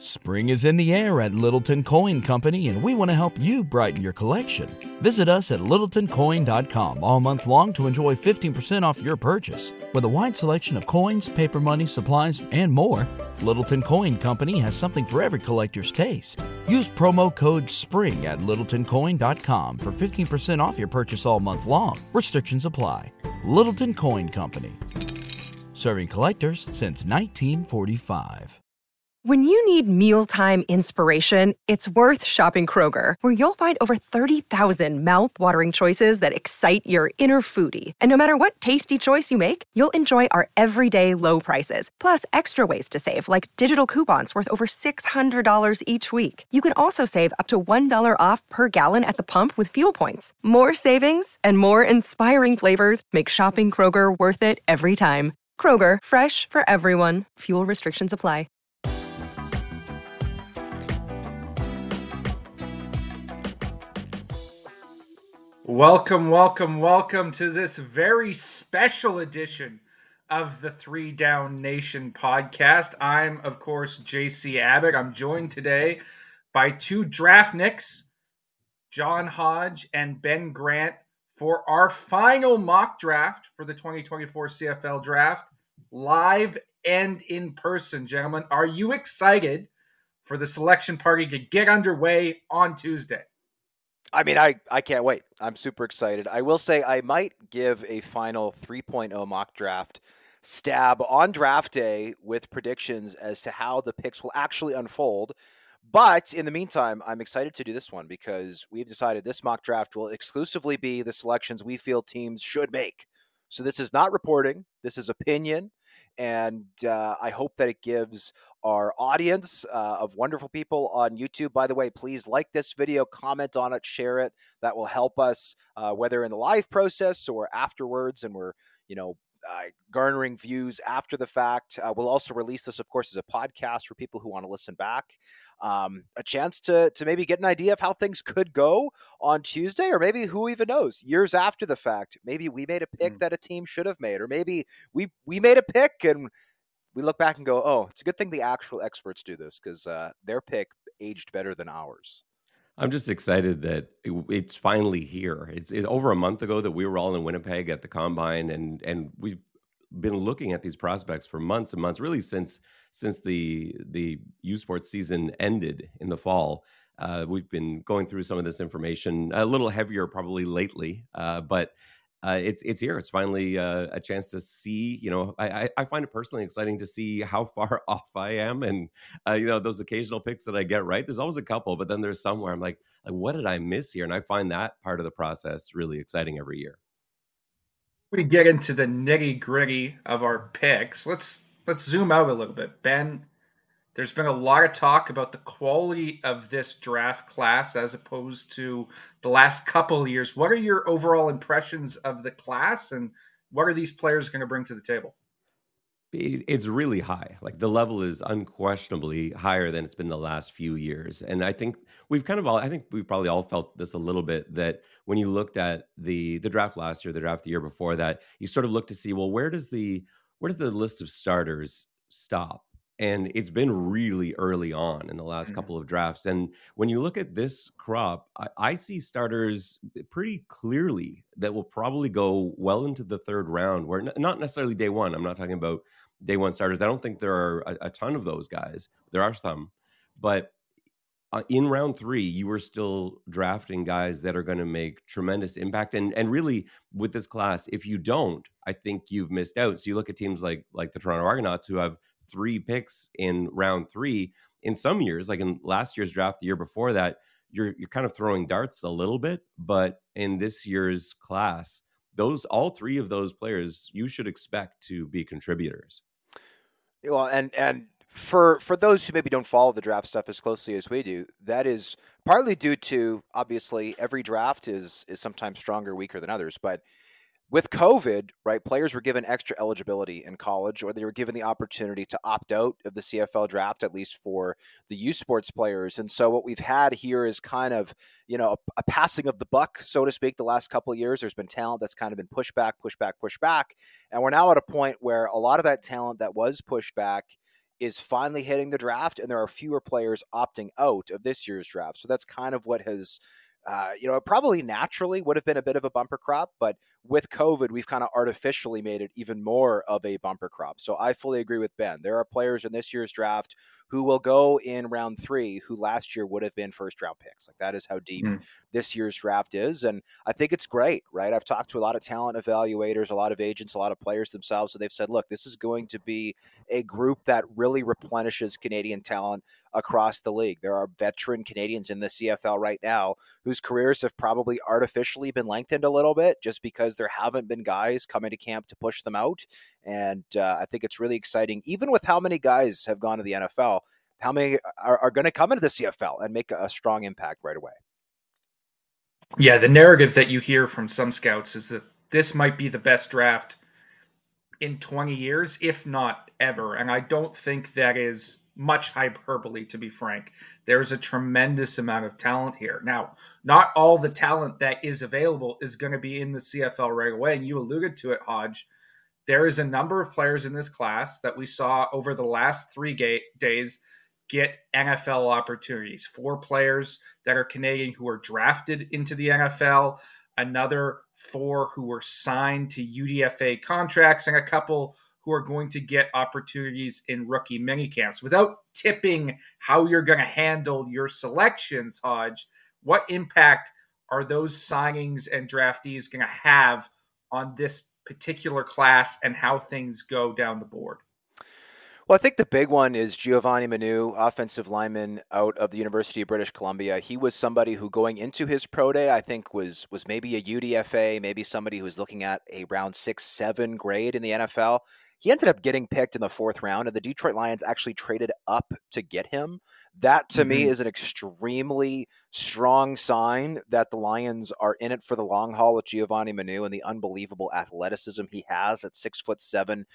Spring is in the air at Littleton Coin Company, and we want to help you brighten your collection. Visit us at littletoncoin.com all month long to enjoy 15% off your purchase. With a wide selection of coins, paper money, supplies, and more, Littleton Coin Company has something for every collector's taste. Use promo code SPRING at littletoncoin.com for 15% off your purchase all month long. Restrictions apply. Littleton Coin Company. Serving collectors since 1945. When you need mealtime inspiration, it's worth shopping Kroger, where you'll find over 30,000 mouth-watering choices that excite your inner foodie. And no matter what tasty choice you make, you'll enjoy our everyday low prices, plus extra ways to save, like digital coupons worth over $600 each week. You can also save up to $1 off per gallon at the pump with fuel points. More savings and more inspiring flavors make shopping Kroger worth it every time. Kroger, fresh for everyone. Fuel restrictions apply. Welcome, welcome, welcome to this very special edition of the Three Down Nation podcast. I'm, of course, JC Abbott. I'm joined today by two draftniks, John Hodge and Ben Grant, for our final mock draft for the 2024 CFL draft, live and in person. Gentlemen, are you excited for the selection party to get underway on Tuesday? I mean, I can't wait. I'm super excited. I will say I might give a final 3.0 mock draft stab on draft day with predictions as to how the picks will actually unfold. But in the meantime, I'm excited to do this one because we've decided this mock draft will exclusively be the selections we feel teams should make. So this is not reporting. This is opinion. And I hope that it gives our audience of wonderful people on YouTube. By the way, please like this video, comment on it, share it. That will help us, whether in the live process or afterwards. And we're, garnering views after the fact. We'll also release this, of course, as a podcast for people who want to listen back. A chance to maybe get an idea of how things could go on Tuesday, or maybe who even knows, years after the fact, maybe we made a pick that a team should have made, or maybe we made a pick and we look back and go, oh, it's a good thing the actual experts do this because their pick aged better than ours. I'm just excited that it's finally here. It's over a month ago that we were all in Winnipeg at the Combine, and we've been looking at these prospects for months and months, really since the U Sports season ended in the fall. We've been going through some of this information, a little heavier probably lately, but it's here. It's finally a chance to see. I find it personally exciting to see how far off I am, and those occasional picks that I get right. There's always a couple, but then there's some where I'm like, what did I miss here? And I find that part of the process really exciting every year. We get into the nitty gritty of our picks. Let's zoom out a little bit, Ben. There's been a lot of talk about the quality of this draft class as opposed to the last couple of years. What are your overall impressions of the class, and what are these players going to bring to the table? It's really high. Like, the level is unquestionably higher than it's been the last few years. And I think we probably all felt this a little bit, that when you looked at the draft last year, the draft the year before that, you sort of look to see, well, where does the list of starters stop? And it's been really early on in the last couple of drafts. And when you look at this crop, I see starters pretty clearly that will probably go well into the third round, where not necessarily day one. I'm not talking about day one starters. I don't think there are a ton of those guys. There are some. But in round 3, you were still drafting guys that are going to make tremendous impact. And really, with this class, if you don't, I think you've missed out. So you look at teams like the Toronto Argonauts, who have 3 picks in round 3. In some years, like in last year's draft, the year before that, you're kind of throwing darts a little bit. But in this year's class, all 3 of those players you should expect to be contributors. Well, and for those who maybe don't follow the draft stuff as closely as we do, that is partly due to, obviously, every draft is sometimes stronger, weaker than others. But with COVID, right, players were given extra eligibility in college, or they were given the opportunity to opt out of the CFL draft, at least for the U Sports players. And so what we've had here is kind of, a passing of the buck, so to speak, the last couple of years. There's been talent that's kind of been pushed back. And we're now at a point where a lot of that talent that was pushed back is finally hitting the draft, and there are fewer players opting out of this year's draft. So that's kind of what has, it probably naturally would have been a bit of a bumper crop, but with COVID, we've kind of artificially made it even more of a bumper crop. So I fully agree with Ben. There are players in this year's draft who will go in round 3 who last year would have been first round picks. Like, that is how deep this year's draft is. And I think it's great, right? I've talked to a lot of talent evaluators, a lot of agents, a lot of players themselves. So they've said, look, this is going to be a group that really replenishes Canadian talent across the league. There are veteran Canadians in the CFL right now whose careers have probably artificially been lengthened a little bit just because there haven't been guys coming to camp to push them out. And I think it's really exciting, even with how many guys have gone to the NFL, how many are going to come into the CFL and make a strong impact right away. Yeah, the narrative that you hear from some scouts is that this might be the best draft in 20 years, if not ever. And I don't think that is much hyperbole, to be frank. There's a tremendous amount of talent here. Now, not all the talent that is available is going to be in the CFL right away. And you alluded to it, Hodge. There is a number of players in this class that we saw over the last 3 days get NFL opportunities. 4 players that are Canadian who were drafted into the NFL, another 4 who were signed to UDFA contracts, and a couple who are going to get opportunities in rookie minicamps. Without tipping how you're going to handle your selections, Hodge, what impact are those signings and draftees going to have on this particular class and how things go down the board? Well, I think the big one is Giovanni Manu, offensive lineman out of the University of British Columbia. He was somebody who, going into his pro day, I think was maybe a UDFA, maybe somebody who was looking at a round 6-7 grade in the NFL. He ended up getting picked in the 4th round, and the Detroit Lions actually traded up to get him. That, to me, is an extremely strong sign that the Lions are in it for the long haul with Giovanni Manu and the unbelievable athleticism he has at 6'7",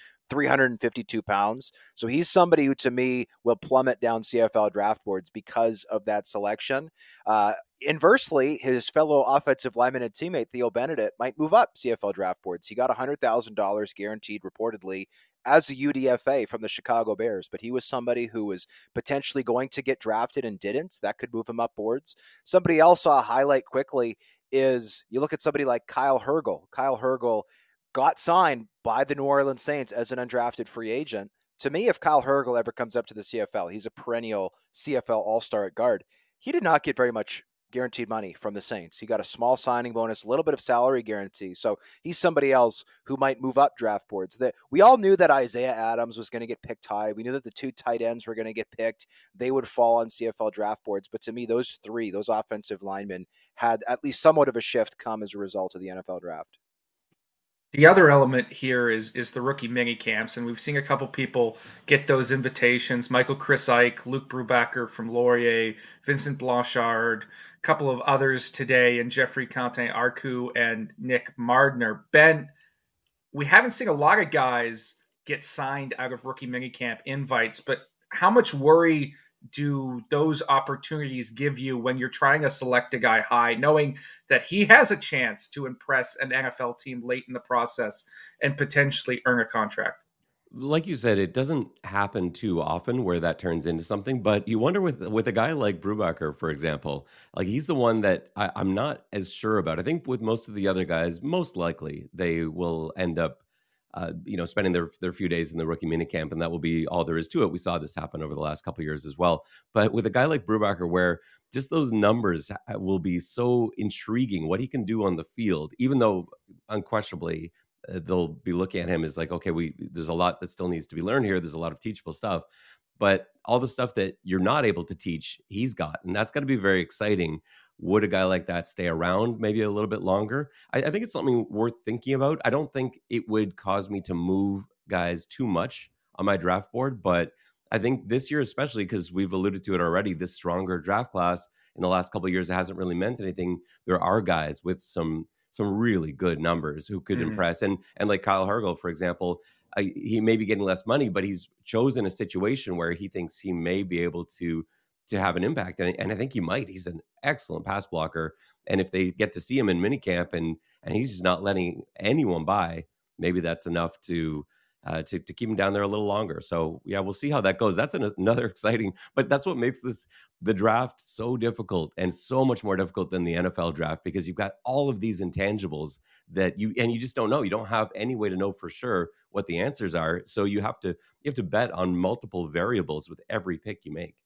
352 pounds. So he's somebody who, to me, will plummet down CFL draft boards because of that selection. Inversely, his fellow offensive lineman and teammate, Theo Benedict, might move up CFL draft boards. He got $100,000 guaranteed, reportedly, as a UDFA from the Chicago Bears, but he was somebody who was potentially going to get drafted and didn't. That could move him up boards. Somebody else I'll highlight quickly is you look at somebody like Kyle Hergel. Kyle Hergel got signed by the New Orleans Saints as an undrafted free agent. To me, if Kyle Hergel ever comes up to the CFL, he's a perennial CFL all-star at guard. He did not get very much guaranteed money from the Saints. He got a small signing bonus, a little bit of salary guarantee. So he's somebody else who might move up draft boards. That we all knew that Isaiah Adams was going to get picked high. We knew that the 2 tight ends were going to get picked. They would fall on CFL draft boards. But to me, those offensive linemen had at least somewhat of a shift come as a result of the NFL draft. The other element here is the rookie mini camps, and we've seen a couple people get those invitations. Michael Chris Ike, Luke Brubaker from Laurier, Vincent Blanchard, a couple of others today, and Jeffrey Cantin-Arcu and Nick Mardner. Ben, we haven't seen a lot of guys get signed out of rookie mini camp invites, but how much worry do those opportunities give you when you're trying to select a guy high, knowing that he has a chance to impress an NFL team late in the process and potentially earn a contract? Like you said, it doesn't happen too often where that turns into something, but you wonder with a guy like Brubaker, for example, like he's the one that I'm not as sure about. I think with most of the other guys, most likely they will end up spending their few days in the rookie minicamp, and that will be all there is to it. We saw this happen over the last couple of years as well. But with a guy like Brubaker, where just those numbers will be so intriguing, what he can do on the field, even though unquestionably they'll be looking at him as like, okay, there's a lot that still needs to be learned here. There's a lot of teachable stuff, but all the stuff that you're not able to teach, he's got, and that's got to be very exciting. Would a guy like that stay around maybe a little bit longer? I think it's something worth thinking about. I don't think it would cause me to move guys too much on my draft board, but I think this year, especially because we've alluded to it already, this stronger draft class in the last couple of years, it hasn't really meant anything. There are guys with some really good numbers who could impress. And like Kyle Hergel, for example, he may be getting less money, but he's chosen a situation where he thinks he may be able to have an impact. And I think he might. He's an excellent pass blocker. And if they get to see him in minicamp and he's just not letting anyone by, maybe that's enough to to keep him down there a little longer. So yeah, we'll see how that goes. That's another exciting, but that's what makes the draft so difficult, and so much more difficult than the NFL draft, because you've got all of these intangibles that you just don't know. You don't have any way to know for sure what the answers are. So you have to bet on multiple variables with every pick you make.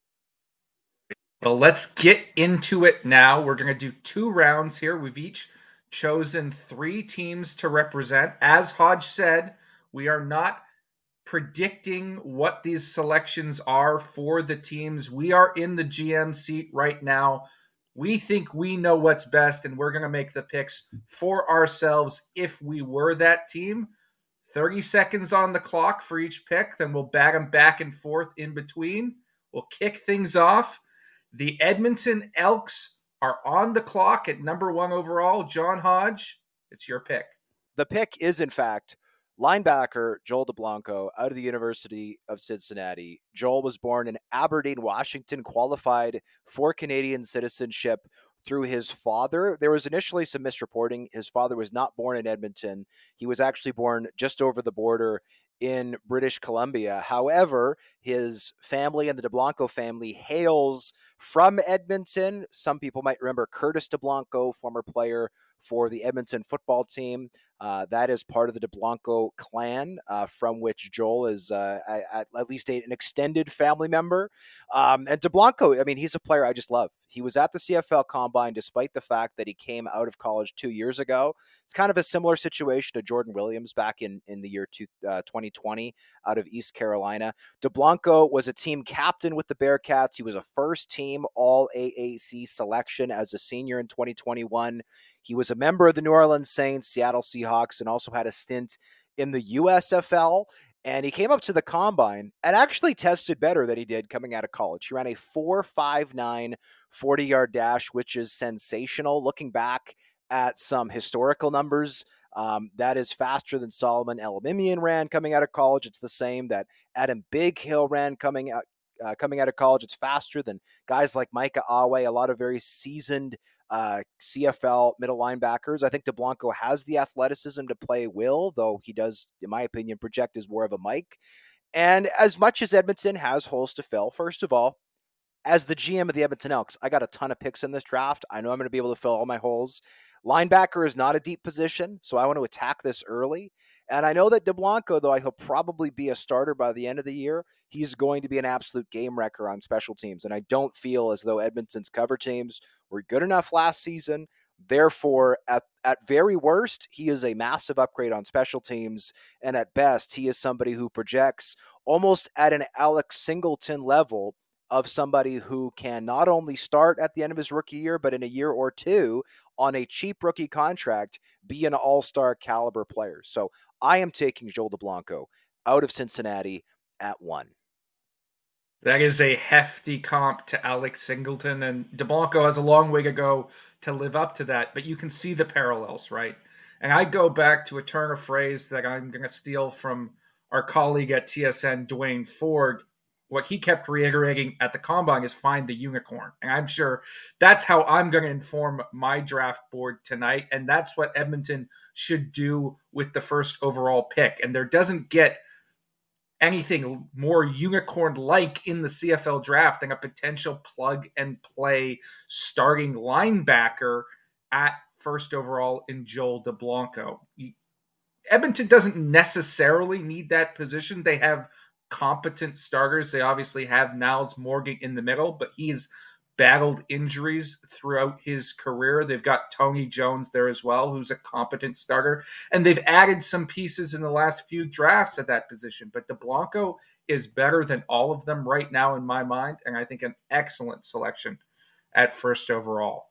Well, let's get into it now. We're going to do 2 rounds here. We've each chosen 3 teams to represent. As Hodge said, we are not predicting what these selections are for the teams. We are in the GM seat right now. We think we know what's best, and we're going to make the picks for ourselves if we were that team. 30 seconds on the clock for each pick, then we'll bat them back and forth in between. We'll kick things off. The Edmonton Elks are on the clock at number 1 overall. John Hodge, it's your pick. The pick is, in fact, linebacker Joel DeBlanco out of the University of Cincinnati. Joel was born in Aberdeen, Washington, qualified for Canadian citizenship through his father. There was initially some misreporting. His father was not born in Edmonton. He was actually born just over the border in British Columbia. However, his family and the DeBlanco family hails from Edmonton. Some people might remember Curtis DeBlanco, former player for the Edmonton football team. That is part of the DeBlanco clan, from which Joel is at least an extended family member. And DeBlanco, I mean, he's a player I just love. He was at the CFL Combine despite the fact that he came out of college 2 years ago. It's kind of a similar situation to Jordan Williams back in the year 2020 out of East Carolina. DeBlanco was a team captain with the Bearcats. He was a first-team All-AAC selection as a senior in 2021. He was a member of the New Orleans Saints, Seattle Seahawks, and also had a stint in the USFL. And he came up to the Combine and actually tested better than he did coming out of college. He ran a 4.59 40-yard dash, which is sensational. Looking back at some historical numbers, that is faster than Solomon Elimimian ran coming out of college. It's the same that Adam Big Hill ran coming out of college. It's faster than guys like Micah Awe, a lot of very seasoned CFL middle linebackers. I think DeBlanco has the athleticism to play Will, though he does, in my opinion, project as more of a Mike. And as much as Edmonton has holes to fill, first of all, as the GM of the Edmonton Elks, I got a ton of picks in this draft. I know I'm going to be able to fill all my holes. Linebacker is not a deep position, so I want to attack this early. And I know that DeBlanco, though he'll probably be a starter by the end of the year, he's going to be an absolute game wrecker on special teams. And I don't feel as though Edmonton's cover teams were good enough last season. Therefore, at very worst, he is a massive upgrade on special teams. And at best, he is somebody who projects almost at an Alex Singleton level of somebody who can not only start at the end of his rookie year, but in a year or two on a cheap rookie contract, be an all-star caliber player. So I am taking Joel DeBlanco out of Cincinnati at 1. That is a hefty comp to Alex Singleton, and DeBlanco has a long way to go to live up to that, but you can see the parallels, right? And I go back to a turn of phrase that I'm going to steal from our colleague at TSN, Dwayne Ford. What he kept reiterating at the Combine is find the unicorn. And I'm sure that's how I'm going to inform my draft board tonight. And that's what Edmonton should do with the first overall pick. And there doesn't get anything more unicorn-like in the CFL draft than a potential plug-and-play starting linebacker at first overall in Joel DeBlanco. Edmonton doesn't necessarily need that position. They have competent starters. They obviously have Niles Morgan in the middle, but he's battled injuries throughout his career. They've got Tony Jones there as well, who's a competent starter. And they've added some pieces in the last few drafts at that position. But DeBlanco is better than all of them right now in my mind, and I think an excellent selection at first overall.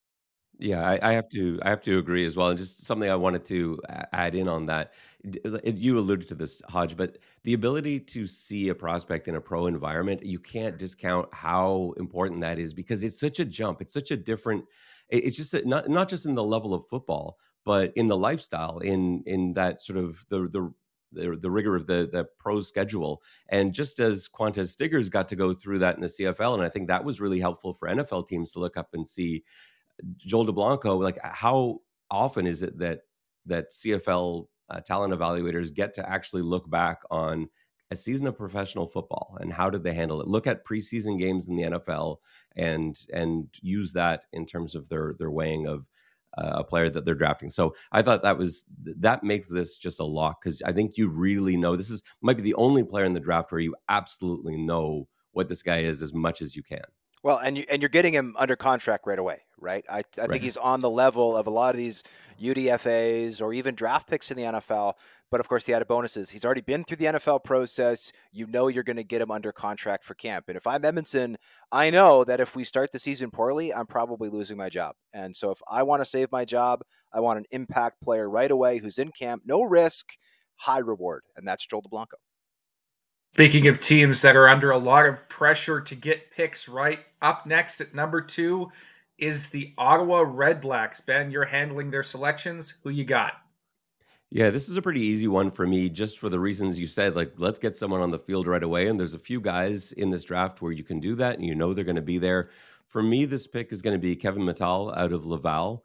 Yeah, I have to agree as well. And just something I wanted to add in on that. You alluded to this, Hodge, but the ability to see a prospect in a pro environment, you can't discount how important that is, because it's such a jump. It's such a different. It's just not just in the level of football, but in the lifestyle, in that sort of the rigor of the pro schedule. And just as Qantas Stiggers got to go through that in the CFL, and I think that was really helpful for NFL teams to look up and see Joel DeBlanco, like how often is it that CFL talent evaluators get to actually look back on a season of professional football and how did they handle it. Look at preseason games in the NFL and use that in terms of their weighing of a player that they're drafting. So I thought that makes this just a lock, because I think you really know this might be the only player in the draft where you absolutely know what this guy is as much as you can. Well, and you're getting him under contract right away, right? I think he's on the level of a lot of these UDFAs or even draft picks in the NFL. But of course, the added bonus is he's already been through the NFL process. You know you're going to get him under contract for camp. And if I'm Edmonton, I know that if we start the season poorly, I'm probably losing my job. And so if I want to save my job, I want an impact player right away who's in camp, no risk, high reward. And that's Joel DeBlanco. Speaking of teams that are under a lot of pressure to get picks right, up next at number 2 is the Ottawa Redblacks. Ben, you're handling their selections. Who you got? Yeah, this is a pretty easy one for me, just for the reasons you said. Like, let's get someone on the field right away. And there's a few guys in this draft where you can do that, and you know they're going to be there. For me, this pick is going to be Kevin Mittal out of Laval,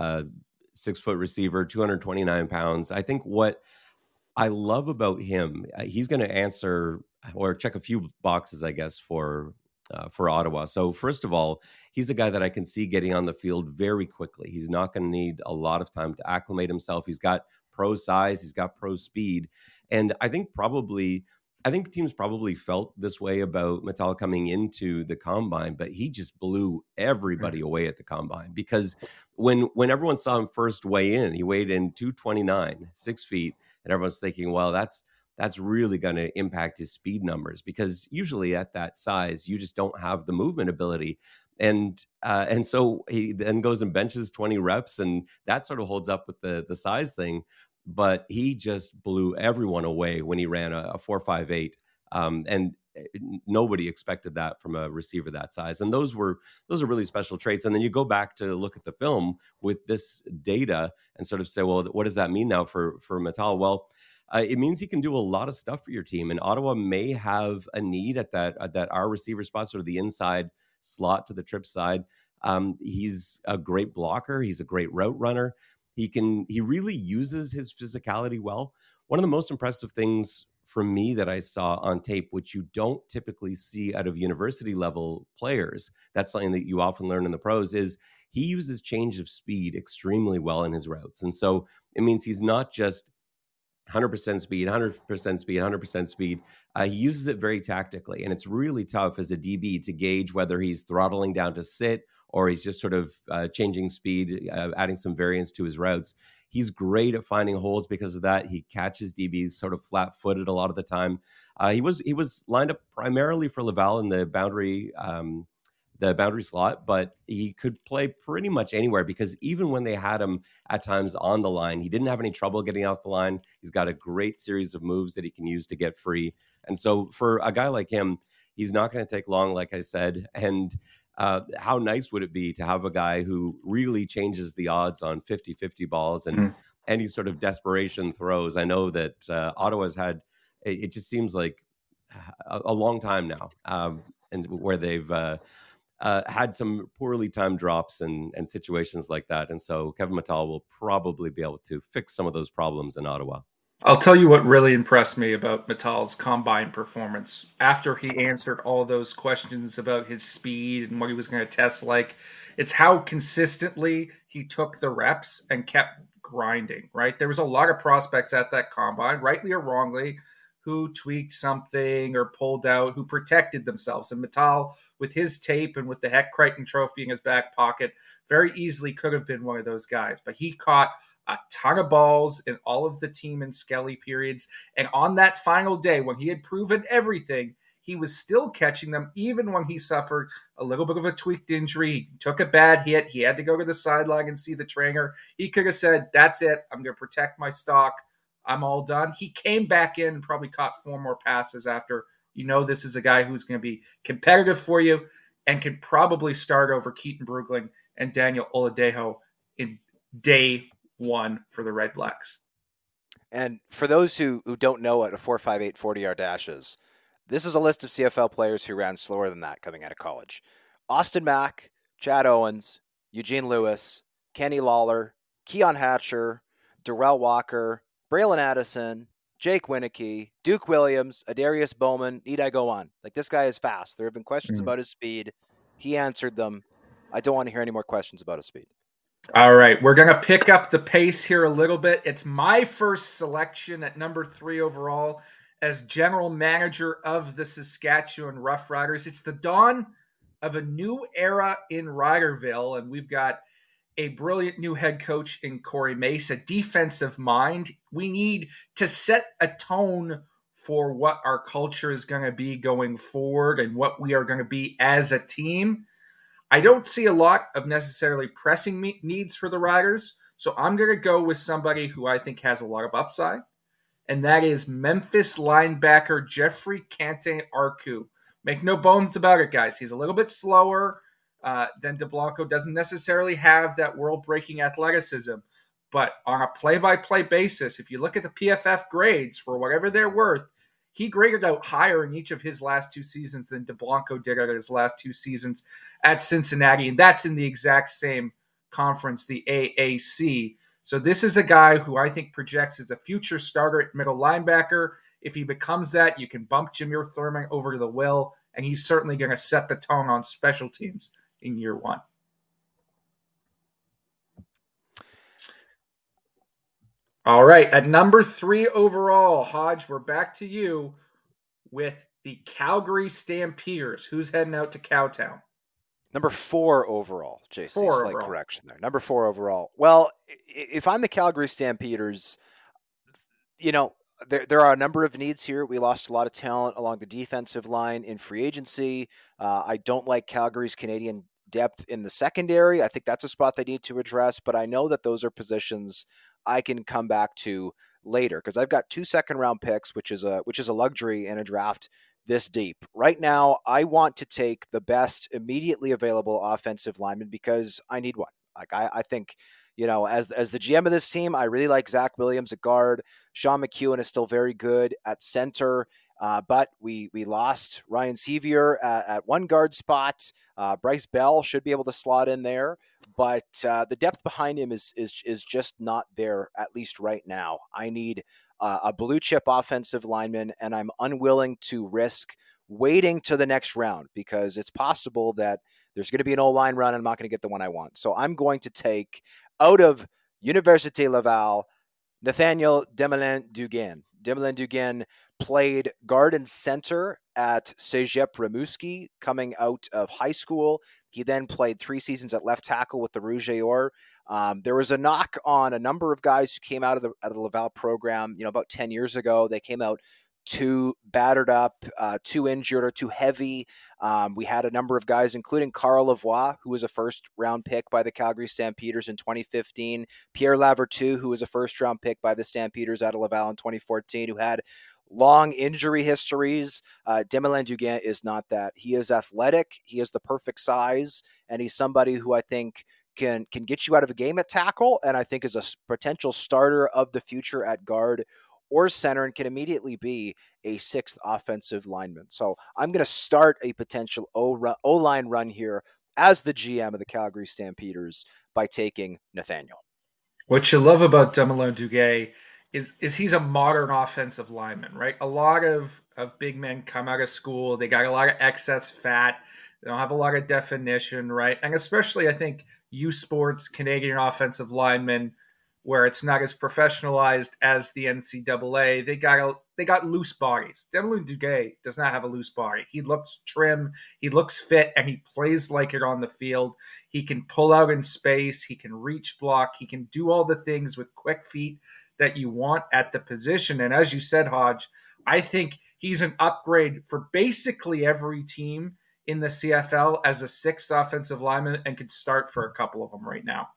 6-foot receiver, 229 pounds. I think what I love about him, he's going to answer or check a few boxes, I guess, for Ottawa. So first of all, he's a guy that I can see getting on the field very quickly. He's not going to need a lot of time to acclimate himself. He's got pro size, he's got pro speed, and I think teams probably felt this way about Mittal coming into the combine, but he just blew everybody away at the combine, because when everyone saw him first weigh in, he weighed in 229, 6 feet. And everyone's thinking, well, that's really going to impact his speed numbers, because usually at that size, you just don't have the movement ability. And so he then goes and benches 20 reps, and that sort of holds up with the size thing. But he just blew everyone away when he ran a 4.58. And nobody expected that from a receiver that size. And those are really special traits. And then you go back to look at the film with this data and sort of say, well, what does that mean now for Mittal? Well, it means he can do a lot of stuff for your team. And Ottawa may have a need at that our receiver spot, sort of the inside slot to the trip side. He's a great blocker. He's a great route runner. He really uses his physicality well. One of the most impressive things from me that I saw on tape, which you don't typically see out of university level players, that's something that you often learn in the pros, is he uses change of speed extremely well in his routes. And so it means he's not just 100% speed, 100% speed, 100% speed. He uses it very tactically. And it's really tough as a DB to gauge whether he's throttling down to sit or he's just sort of changing speed, adding some variance to his routes. He's great at finding holes because of that. He catches DBs sort of flat-footed a lot of the time. He was lined up primarily for Laval in the boundary slot, but he could play pretty much anywhere, because even when they had him at times on the line, he didn't have any trouble getting off the line. He's got a great series of moves that he can use to get free. And so for a guy like him, he's not going to take long, like I said. And how nice would it be to have a guy who really changes the odds on 50-50 balls and any sort of desperation throws? I know that Ottawa's had, it just seems like a long time now, and where they've had some poorly timed drops and situations like that. And so Kevin Mittal will probably be able to fix some of those problems in Ottawa. I'll tell you what really impressed me about Mittal's combine performance. After he answered all those questions about his speed and what he was going to test like, it's how consistently he took the reps and kept grinding, right? There was a lot of prospects at that combine, rightly or wrongly, who tweaked something or pulled out, who protected themselves. And Mittal, with his tape and with the Heck Crichton Trophy in his back pocket, very easily could have been one of those guys. But he caught a ton of balls in all of the team and Skelly periods. And on that final day, when he had proven everything, he was still catching them, even when he suffered a little bit of a tweaked injury. He took a bad hit. He had to go to the sideline and see the trainer. He could have said, that's it. I'm going to protect my stock. I'm all done. He came back in and probably caught 4 more passes after. You know, this is a guy who's going to be competitive for you and can probably start over Keaton Brugling and Daniel Oladejo in day 1 for the Red Blacks. And for those who don't know what a 4.58 40-yard dash is, this is a list of CFL players who ran slower than that coming out of college. Austin Mack, Chad Owens, Eugene Lewis, Kenny Lawler, Keon Hatcher, Darrell Walker, Braylon Addison, Jake Winicky, Duke Williams, Adarius Bowman. Need I go on? Like, this guy is fast. There have been questions about his speed. He answered them. I don't want to hear any more questions about his speed. All right, we're going to pick up the pace here a little bit. It's my first selection at number 3 overall as general manager of the Saskatchewan Roughriders. It's the dawn of a new era in Riderville, and we've got a brilliant new head coach in Corey Mace, a defensive mind. We need to set a tone for what our culture is going to be going forward and what we are going to be as a team. I don't see a lot of necessarily pressing needs for the Riders, so I'm going to go with somebody who I think has a lot of upside, and that is Memphis linebacker Jeffrey Cantin-Arku. Make no bones about it, guys. He's a little bit slower than DeBlanco, doesn't necessarily have that world-breaking athleticism, but on a play-by-play basis, if you look at the PFF grades for whatever they're worth, he graded out higher in each of his last 2 seasons than DeBlanco did at his last 2 seasons at Cincinnati, and that's in the exact same conference, the AAC. So this is a guy who I think projects as a future starter at middle linebacker. If he becomes that, you can bump Jameer Thurman over to the will, and he's certainly going to set the tone on special teams in year 1. All right, at number 3 overall, Hodge, we're back to you with the Calgary Stampeders. Who's heading out to Cowtown? Number 4 overall, JC. Slight correction there. Number 4 overall. Well, if I'm the Calgary Stampeders, there are a number of needs here. We lost a lot of talent along the defensive line in free agency. I don't like Calgary's Canadian depth in the secondary. I think that's a spot they need to address, but I know that those are positions I can come back to later because I've got 2 second-round picks, which is a luxury in a draft this deep. Right now, I want to take the best immediately available offensive lineman because I need one. Like I think, as the GM of this team, I really like Zach Williams at guard. Sean McEwen is still very good at center. But we lost Ryan Sevier at one guard spot. Bryce Bell should be able to slot in there, but the depth behind him is just not there, at least right now. I need a blue chip offensive lineman, and I'm unwilling to risk waiting to the next round because it's possible that there's going to be an O-line run and I'm not going to get the one I want. So I'm going to take out of Université Laval, Nathaniel Demelin-Dugan. Demelin-Dugan played guard and center at Cégep Rimouski coming out of high school. He then played 3 seasons at left tackle with the Rouge et Or. There was a knock on a number of guys who came out of the Laval program, about 10 years ago. They came out too battered up, too injured, or too heavy. We had a number of guys, including Carl Lavoie, who was a first-round pick by the Calgary Stampeders in 2015, Pierre Lavertu, who was a first-round pick by the Stampeders out of Laval in 2014, who had long injury histories. Demelin-Dugan is not that. He is athletic. He is the perfect size, and he's somebody who I think can get you out of a game at tackle, and I think is a potential starter of the future at guard or center and can immediately be a 6th offensive lineman. So I'm going to start a potential O-line run here as the GM of the Calgary Stampeders by taking Nathaniel. What you love about Demelin-Dugan is he's a modern offensive lineman, right? A lot of big men come out of school. They got a lot of excess fat. They don't have a lot of definition, right? And especially, I think, U Sports Canadian offensive linemen, where it's not as professionalized as the NCAA, they got loose bodies. Demelin-Dugan does not have a loose body. He looks trim, he looks fit, and he plays like it on the field. He can pull out in space, he can reach block, he can do all the things with quick feet that you want at the position. And as you said, Hodge, I think he's an upgrade for basically every team in the CFL as a 6th offensive lineman and could start for a couple of them right now.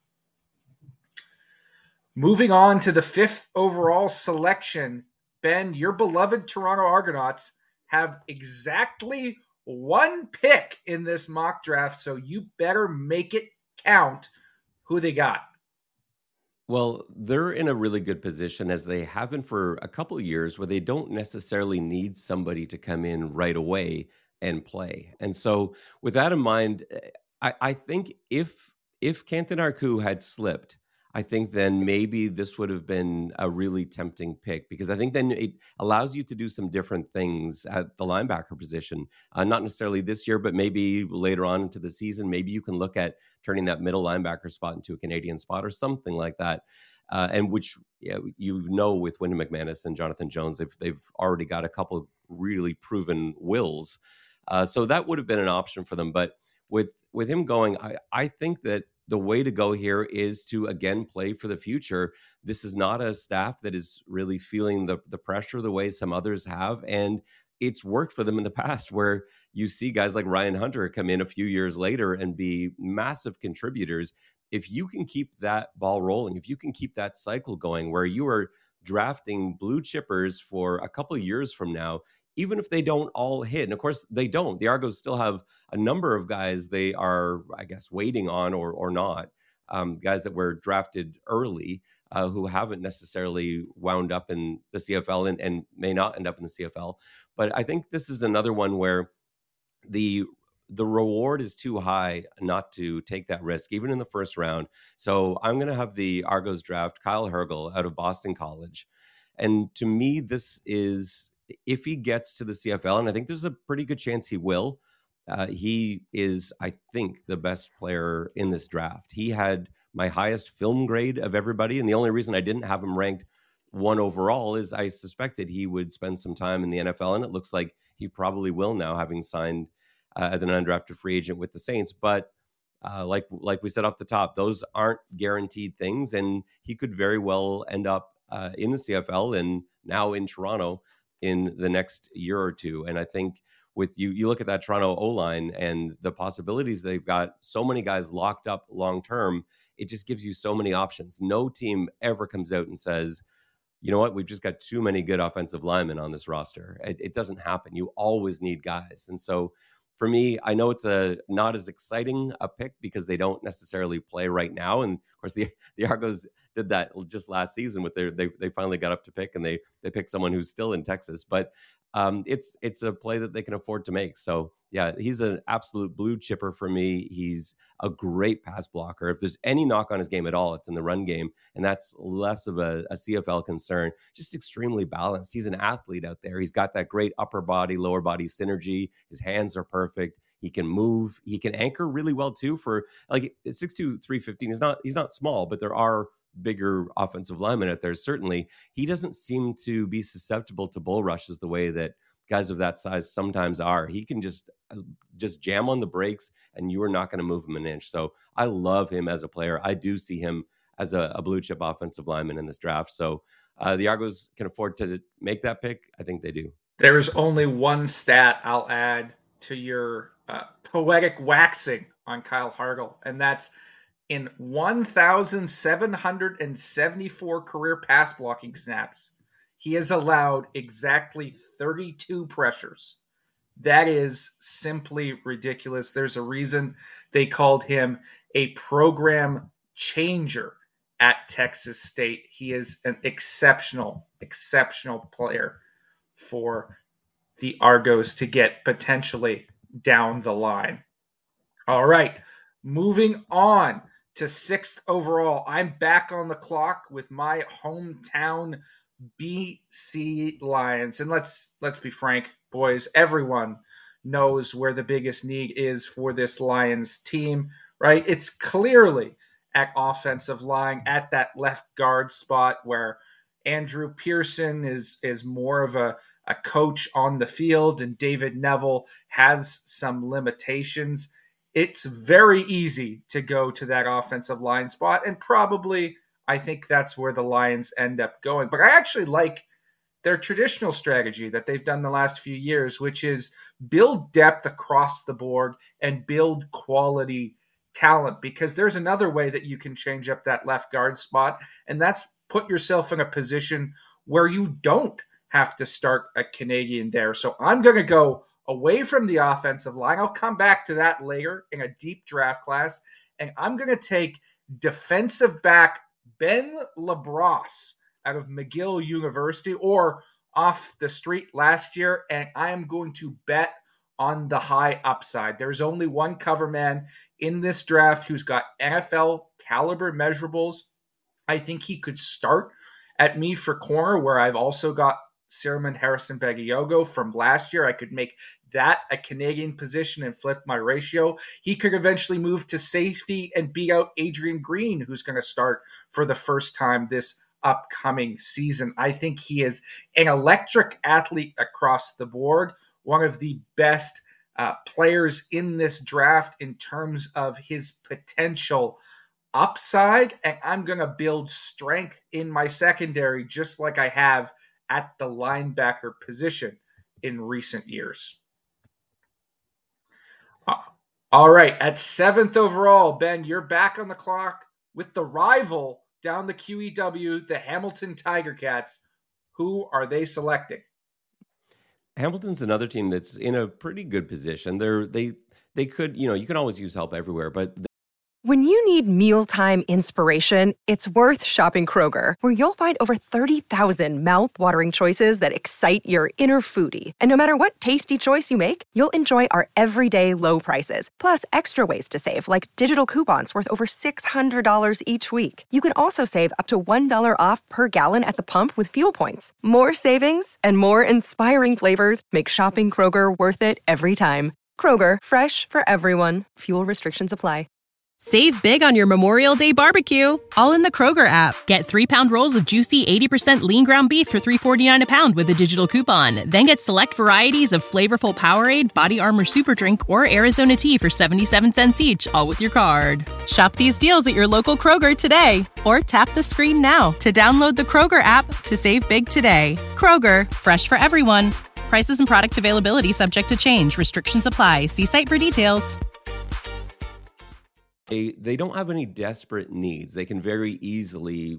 Moving on to the 5th overall selection, Ben, your beloved Toronto Argonauts have exactly 1 pick in this mock draft, so you better make it count. Who they got? Well, they're in a really good position as they have been for a couple of years where they don't necessarily need somebody to come in right away and play. And so with that in mind, I think if Cantin-Arku had slipped, I think then maybe this would have been a really tempting pick, because I think then it allows you to do some different things at the linebacker position. Not necessarily this year, but maybe later on into the season, maybe you can look at turning that middle linebacker spot into a Canadian spot or something like that. And which, with Wyndham McManus and Jonathan Jones, they've already got a couple really proven wills. So that would have been an option for them. But with him going, I think that the way to go here is to, again, play for the future. This is not a staff that is really feeling the pressure the way some others have. And it's worked for them in the past, where you see guys like Ryan Hunter come in a few years later and be massive contributors. If you can keep that ball rolling, if you can keep that cycle going where you are drafting blue chippers for a couple of years from now, even if they don't all hit, and of course they don't, the Argos still have a number of guys they are, I guess, waiting on or not, guys that were drafted early who haven't necessarily wound up in the CFL and may not end up in the CFL. But I think this is another one where the reward is too high not to take that risk, even in the first round. So I'm going to have the Argos draft Kyle Hergel out of Boston College. And to me, this is, if he gets to the CFL, and I think there's a pretty good chance he will, he is, I think, the best player in this draft. He had my highest film grade of everybody. And the only reason I didn't have him ranked 1 overall is I suspected he would spend some time in the NFL. And it looks like he probably will now, having signed as an undrafted free agent with the Saints. But like we said off the top, those aren't guaranteed things. And he could very well end up in the CFL and now in Toronto in the next year or two. And I think with you look at that Toronto O-line and the possibilities they've got, so many guys locked up long-term, it just gives you so many options. No team ever comes out and says, you know what, we've just got too many good offensive linemen on this roster. It doesn't happen. You always need guys. And so for me, I know it's not as exciting a pick because they don't necessarily play right now. And of course, the Argos did that just last season with they finally got up to pick, and they picked someone who's still in Texas. But it's a play that they can afford to make. So yeah, he's an absolute blue chipper for me. He's a great pass blocker. If there's any knock on his game at all, it's in the run game, and that's less of a CFL concern. Just extremely balanced. He's an athlete out there. He's got that great upper body, lower body synergy. His hands are perfect. He can move. He can anchor really well too. For like 6'2", 315, he's not small, but there are bigger offensive linemen out there. Certainly, he doesn't seem to be susceptible to bull rushes the way that guys of that size sometimes are. He can just jam on the brakes, and you are not going to move him an inch. So I love him as a player. I do see him as a blue chip offensive lineman in this draft. So the Argos can afford to make that pick. I think they do. There's only one stat I'll add to your poetic waxing on Kyle Hergel, and that's in 1,774 career pass blocking snaps, he has allowed exactly 32 pressures. That is simply ridiculous. There's a reason they called him a program changer at Texas State. He is an exceptional player for the Argos to get potentially down the line. All right, moving on to 6th overall. I'm back on the clock with my hometown BC Lions. And let's be frank, boys, everyone knows where the biggest need is for this Lions team, right? It's clearly at offensive line, at that left guard spot where Andrew Pearson is more of a coach on the field, and David Neville has some limitations. It's very easy to go to that offensive line spot, and probably I think that's where the Lions end up going. But I actually like their traditional strategy that they've done the last few years, which is build depth across the board and build quality talent, because there's another way that you can change up that left guard spot, and that's put yourself in a position where you don't have to start a Canadian there. So I'm going to go away from the offensive line. I'll come back to that later in a deep draft class, and I'm going to take defensive back Ben LaBrosse out of McGill University, or off the street last year, and I am going to bet on the high upside. There's only one cover man in this draft who's got NFL caliber measurables I think he could start at me for corner, where I've also got Sirman Harrison Bagiogo from last year. I could make that a Canadian position and flip my ratio. He could eventually move to safety and beat out Adrian Green, who's going to start for the first time this upcoming season. I think he is an electric athlete across the board, one of the best players in this draft in terms of his potential upside, and I'm going to build strength in my secondary just like I have at the linebacker position in recent years. All right, at 7th overall, Ben, you're back on the clock with the rival down the QEW, the Hamilton Tiger Cats. Who are they selecting? Hamilton's another team that's in a pretty good position. They could, you can always use help everywhere, but When you need mealtime inspiration, it's worth shopping Kroger, where you'll find over 30,000 mouth-watering choices that excite your inner foodie. And no matter what tasty choice you make, you'll enjoy our everyday low prices, plus extra ways to save, like digital coupons worth over $600 each week. You can also save up to $1 off per gallon at the pump with fuel points. More savings and more inspiring flavors make shopping Kroger worth it every time. Kroger, fresh for everyone. Fuel restrictions apply. Save big on your Memorial Day barbecue, all in the Kroger app. Get 3-pound rolls of juicy 80% lean ground beef for $3.49 a pound with a digital coupon. Then get select varieties of flavorful Powerade, Body Armor Super Drink, or Arizona tea for 77 cents each, all with your card. Shop these deals at your local Kroger today, or tap the screen now to download the Kroger app to save big today. Kroger, fresh for everyone. Prices and product availability subject to change. Restrictions apply. See site for details. They don't have any desperate needs. They can very easily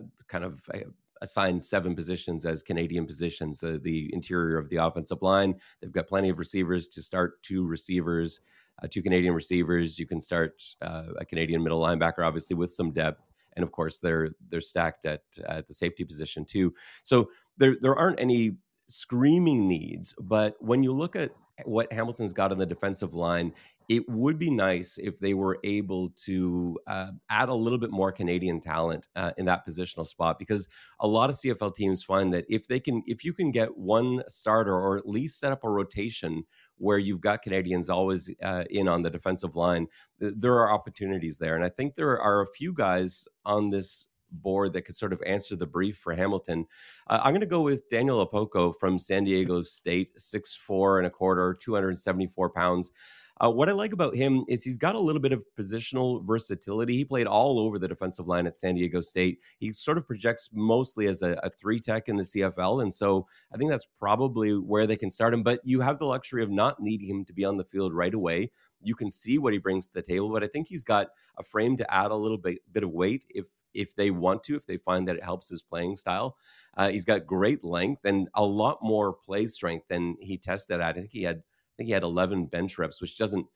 assign 7 positions as Canadian positions. The interior of the offensive line, they've got plenty of receivers to start 2 receivers, 2 Canadian receivers. You can start a Canadian middle linebacker, obviously with some depth, and of course they're stacked at the safety position too. So there aren't any screaming needs. But when you look at what Hamilton's got on the defensive line, it would be nice if they were able to add a little bit more Canadian talent in that positional spot, because a lot of CFL teams find that if you can get one starter or at least set up a rotation where you've got Canadians always in on the defensive line, there are opportunities there. And I think there are a few guys on this board that could sort of answer the brief for Hamilton. I'm going to go with Daniel Opoku from San Diego State, 6'4" and a quarter, 274 pounds. What I like about him is he's got a little bit of positional versatility. He played all over the defensive line at San Diego State. He sort of projects mostly as a 3-tech in the CFL. And so I think that's probably where they can start him. But you have the luxury of not needing him to be on the field right away. You can see what he brings to the table. But I think he's got a frame to add a little bit of weight if they want to, if they find that it helps his playing style. He's got great length and a lot more play strength than he tested at. I think he had 11 bench reps, which doesn't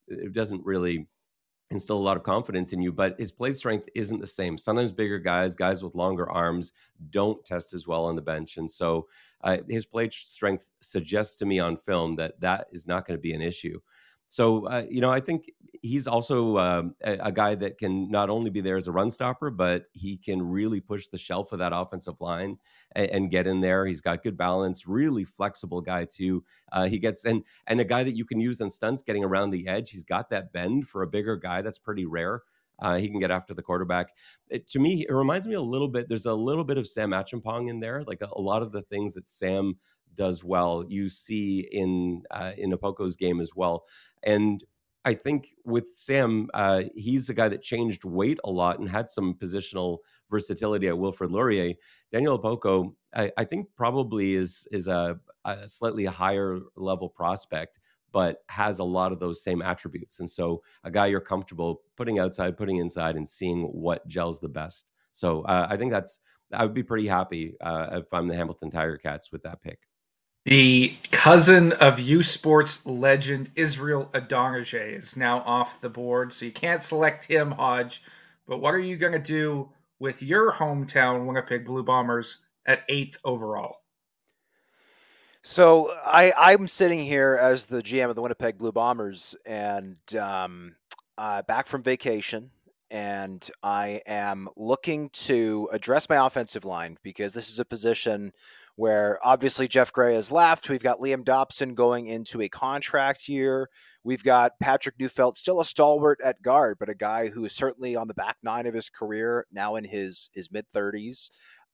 really instill a lot of confidence in you, but his play strength isn't the same. Sometimes bigger guys with longer arms don't test as well on the bench. And so his play strength suggests to me on film that is not going to be an issue. So, I think he's also a guy that can not only be there as a run stopper, but he can really push the shelf of that offensive line and get in there. He's got good balance, really flexible guy too. He gets and a guy that you can use on stunts getting around the edge. He's got that bend for a bigger guy. That's pretty rare. He can get after the quarterback. To me, it reminds me a little bit. There's a little bit of Sam Acheampong in there. Like a lot of the things that Sam does well, you see in Opoku's game as well. And I think with Sam, he's a guy that changed weight a lot and had some positional versatility at Wilfrid Laurier. Daniel Opoku, I think probably is a slightly higher level prospect, but has a lot of those same attributes. And so a guy you're comfortable putting outside, putting inside, and seeing what gels the best. So I think I would be pretty happy if I'm the Hamilton Tiger Cats with that pick. The cousin of U Sports legend Israel Adonijah is now off the board, so you can't select him, Hodge. But what are you going to do with your hometown Winnipeg Blue Bombers at 8th overall? So I'm sitting here as the GM of the Winnipeg Blue Bombers and back from vacation. and I am looking to address my offensive line because this is a position where obviously Jeff Gray has left. We've got Liam Dobson going into a contract year. We've got Patrick Neufeld, still a stalwart at guard, but a guy who is certainly on the back nine of his career, now in his mid-30s.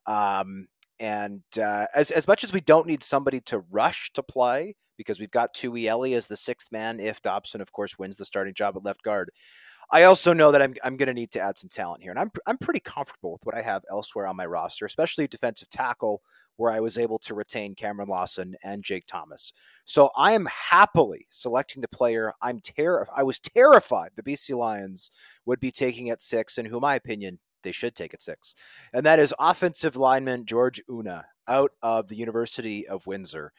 As much as we don't need somebody to rush to play, because we've got Tuieli as the sixth man if Dobson, of course, wins the starting job at left guard, I also know that I'm going to need to add some talent here. And I'm pretty comfortable with what I have elsewhere on my roster, especially defensive tackle, where I was able to retain Cameron Lawson and Jake Thomas. So I am happily selecting the player I was terrified the BC Lions would be taking at 6, and who, in my opinion, they should take at 6. And that is offensive lineman George Una out of the University of Windsor.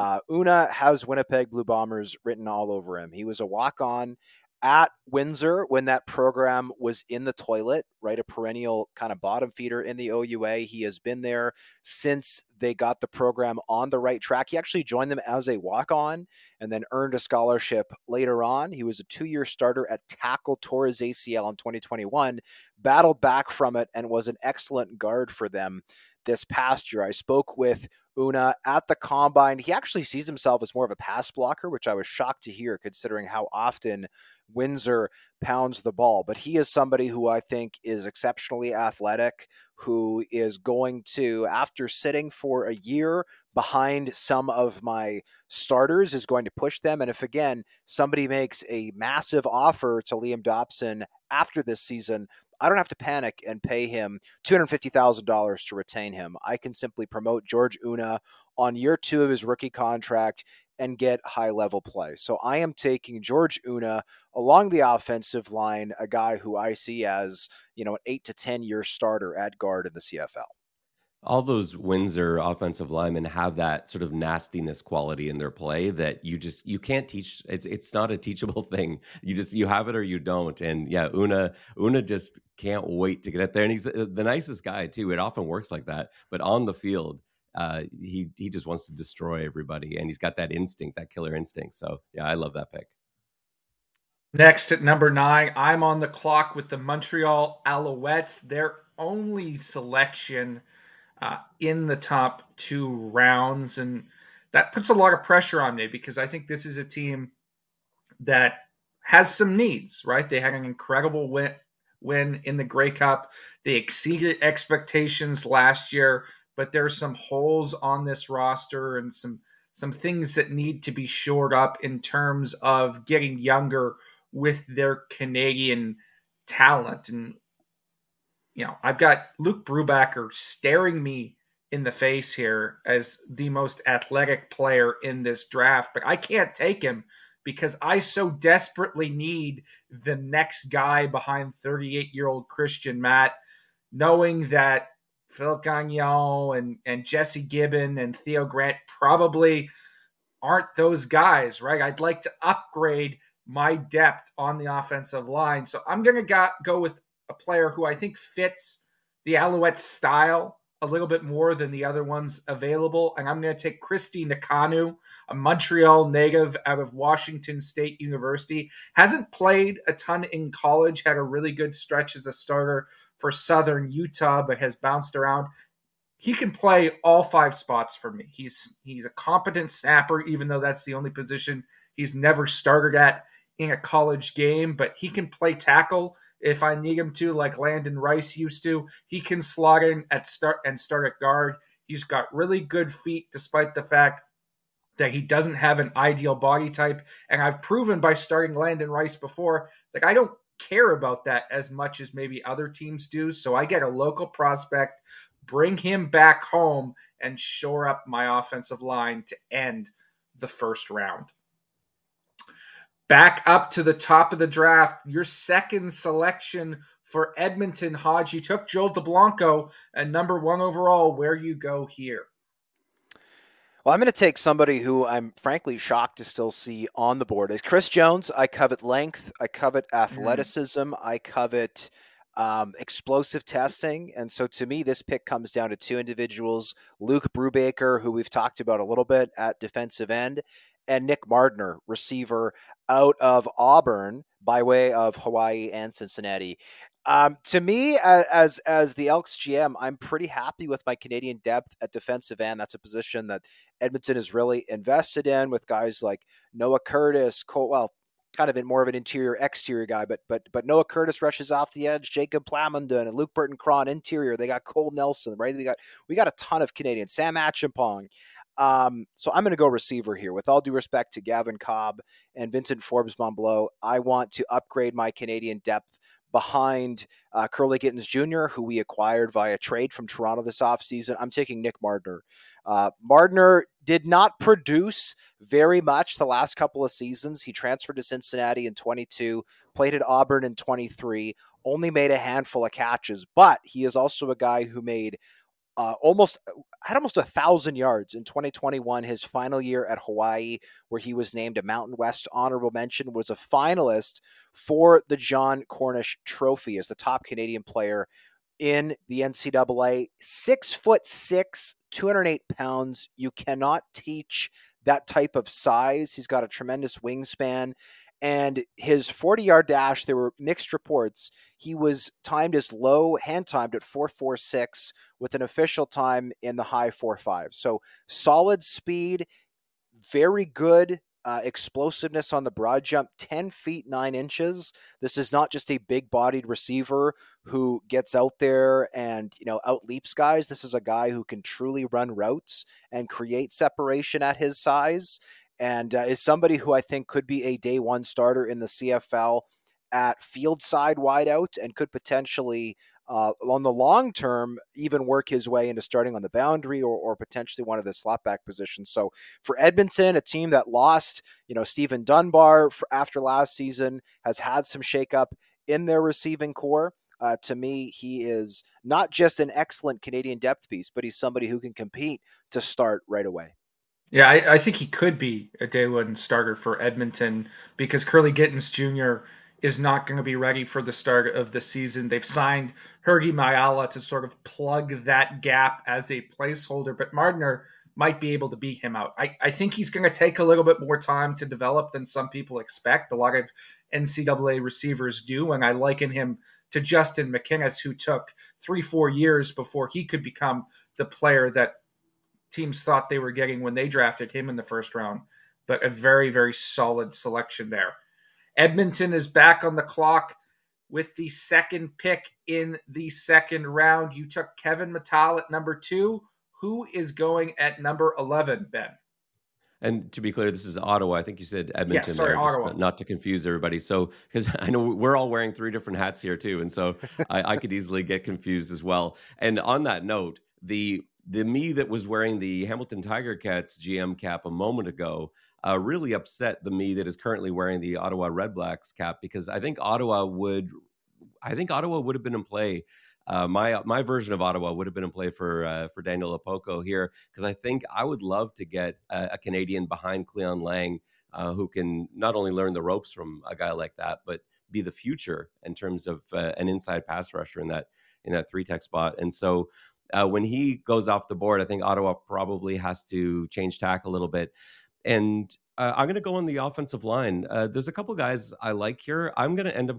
Una has Winnipeg Blue Bombers written all over him. He was a walk-on at Windsor when that program was in the toilet, right? A perennial kind of bottom feeder in the OUA. He has been there since they got the program on the right track. He actually joined them as a walk-on and then earned a scholarship later on. He was a 2-year starter at tackle, tore his ACL in 2021, battled back from it, and was an excellent guard for them this past year. I spoke with Una at the combine. He actually sees himself as more of a pass blocker, which I was shocked to hear considering how often Windsor pounds the ball. But he is somebody who I think is exceptionally athletic, who is going to, after sitting for a year behind some of my starters, is going to push them. And if, again, somebody makes a massive offer to Liam Dobson after this season, I don't have to panic and pay him $250,000 to retain him. I can simply promote George Una on year 2 of his rookie contract and get high-level play. So I am taking George Una along the offensive line, a guy who I see as, an 8 to 10-year starter at guard in the CFL. All those Windsor offensive linemen have that sort of nastiness quality in their play that you can't teach. It's not a teachable thing. You have it or you don't. And yeah, Una just can't wait to get up there. And he's the nicest guy too. It often works like that, but on the field, he just wants to destroy everybody, and he's got that instinct, that killer instinct. So yeah, I love that pick. Next at number 9, I'm on the clock with the Montreal Alouettes. Their only selection in the top 2 rounds. And that puts a lot of pressure on me because I think this is a team that has some needs, right? They had an incredible win in the Grey Cup. They exceeded expectations last year, but there's some holes on this roster and some things that need to be shored up in terms of getting younger with their Canadian talent. And I've got Luke Brubaker staring me in the face here as the most athletic player in this draft, but I can't take him because I so desperately need the next guy behind 38-year-old Christian Matt, knowing that Philip Gagnon and Jesse Gibbon and Theo Grant probably aren't those guys, right? I'd like to upgrade my depth on the offensive line. So I'm going to go with a player who I think fits the Alouettes style a little bit more than the other ones available. And I'm going to take Christy Nakanu, a Montreal native out of Washington State University. Hasn't played a ton in college, had a really good stretch as a starter for Southern Utah, but has bounced around. He can play all 5 spots for me. He's a competent snapper, even though that's the only position he's never started at in a college game, but he can play tackle if I need him to, like Landon Rice used to. He can slot in at start at guard. He's got really good feet, despite the fact that he doesn't have an ideal body type. And I've proven by starting Landon Rice before that I don't care about that as much as maybe other teams do. So I get a local prospect, bring him back home, and shore up my offensive line to end the first round. Back up to the top of the draft, your second selection for Edmonton, Hodge. You took Joel DeBlanco at number 1 overall. Where you go here? Well, I'm going to take somebody who I'm frankly shocked to still see on the board. Is Chris Jones. I covet length. I covet athleticism. I covet explosive testing. And so to me, this pick comes down to 2 individuals, Luke Brubaker, who we've talked about a little bit at defensive end, and Nick Mardner, receiver out of Auburn by way of Hawaii and Cincinnati. To me, as the Elks GM, I'm pretty happy with my Canadian depth at defensive end. That's a position that Edmonton is really invested in, with guys like Noah Curtis, kind of in more of an exterior guy, but Noah Curtis rushes off the edge, Jacob Plamondon and Luke Burton-Cron interior. They got Cole Nelson, right? We got a ton of Canadians. Sam Acheampong. So I'm going to go receiver here. With all due respect to Gavin Cobb and Vincent Forbes-Montbleau, I want to upgrade my Canadian depth behind Curly Gittens Jr., who we acquired via trade from Toronto this offseason. I'm taking Nick Mardner. Mardner did not produce very much the last couple of seasons. He transferred to Cincinnati in 22, played at Auburn in 23, only made a handful of catches, but he is also a guy who made almost 1,000 yards in 2021, his final year at Hawaii, where he was named a Mountain West honorable mention, was a finalist for the John Cornish Trophy as the top Canadian player in the NCAA. 6'6", 208 pounds. You cannot teach that type of size. He's got a tremendous wingspan. And his 40-yard dash, there were mixed reports. He was timed as low, hand-timed at 4.46 with an official time in the high 4.5. So solid speed, very good explosiveness on the broad jump, 10 feet 9 inches. This is not just a big-bodied receiver who gets out there and outleaps guys. This is a guy who can truly run routes and create separation at his size, and is somebody who I think could be a day one starter in the CFL at field side wideout, and could potentially, on the long term, even work his way into starting on the boundary or potentially one of the slot back positions. So for Edmonton, a team that lost, Stephen Dunbar after last season, has had some shakeup in their receiving core. To me, he is not just an excellent Canadian depth piece, but he's somebody who can compete to start right away. Yeah, I think he could be a day one starter for Edmonton, because Curly Gittens Jr. is not going to be ready for the start of the season. They've signed Hergy Mayala to sort of plug that gap as a placeholder, but Mardner might be able to beat him out. I think he's going to take a little bit more time to develop than some people expect. A lot of NCAA receivers do, and I liken him to Justin McInnis, who took 3-4 years before he could become the player that teams thought they were getting when they drafted him in the first round. But a very, very solid selection there. Edmonton is back on the clock with the second pick in the second round. You took Kevin Mattal at number 2. Who is going at number 11, Ben? And to be clear, this is Ottawa. I think you said Edmonton there, Ottawa. Just not to confuse everybody. So, because I know we're all wearing 3 different hats here too, and so I could easily get confused as well. And on that note, the me that was wearing the Hamilton Tiger Cats GM cap a moment ago really upset the me that is currently wearing the Ottawa Red Blacks cap, because I think Ottawa would have been in play. My version of Ottawa would have been in play for Daniel Apoko here, because I think I would love to get a Canadian behind Cleon Lang who can not only learn the ropes from a guy like that, but be the future in terms of an inside pass rusher in that 3-tech spot. And so when he goes off the board, I think Ottawa probably has to change tack a little bit. And I'm going to go on the offensive line. There's a couple guys I like here. I'm going to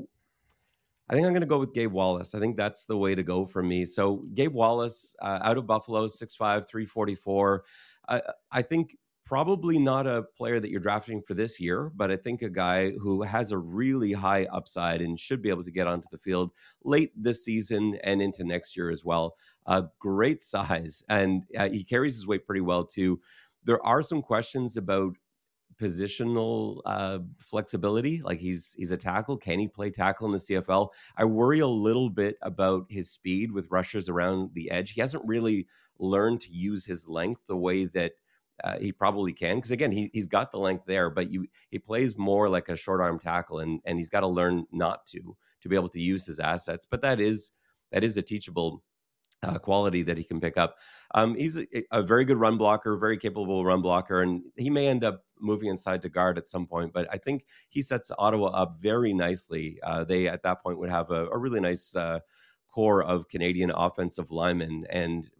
go with Gabe Wallace. I think that's the way to go for me. So Gabe Wallace, out of Buffalo, 6'5", 344. I think probably not a player that you're drafting for this year, but I think a guy who has a really high upside and should be able to get onto the field late this season and into next year as well. Great size, and he carries his weight pretty well too. There are some questions about positional flexibility. Like he's a tackle. Can he play tackle in the CFL? I worry a little bit about his speed with rushers around the edge. He hasn't really learned to use his length the way that he probably can. Because again, he's got the length there, but he plays more like a short arm tackle, and he's got to learn not to be able to use his assets. But that is a teachable quality that he can pick up. He's a very good run blocker, very capable run blocker, and he may end up moving inside to guard at some point, but I think he sets Ottawa up very nicely. They, at that point, would have a really nice core of Canadian offensive linemen, and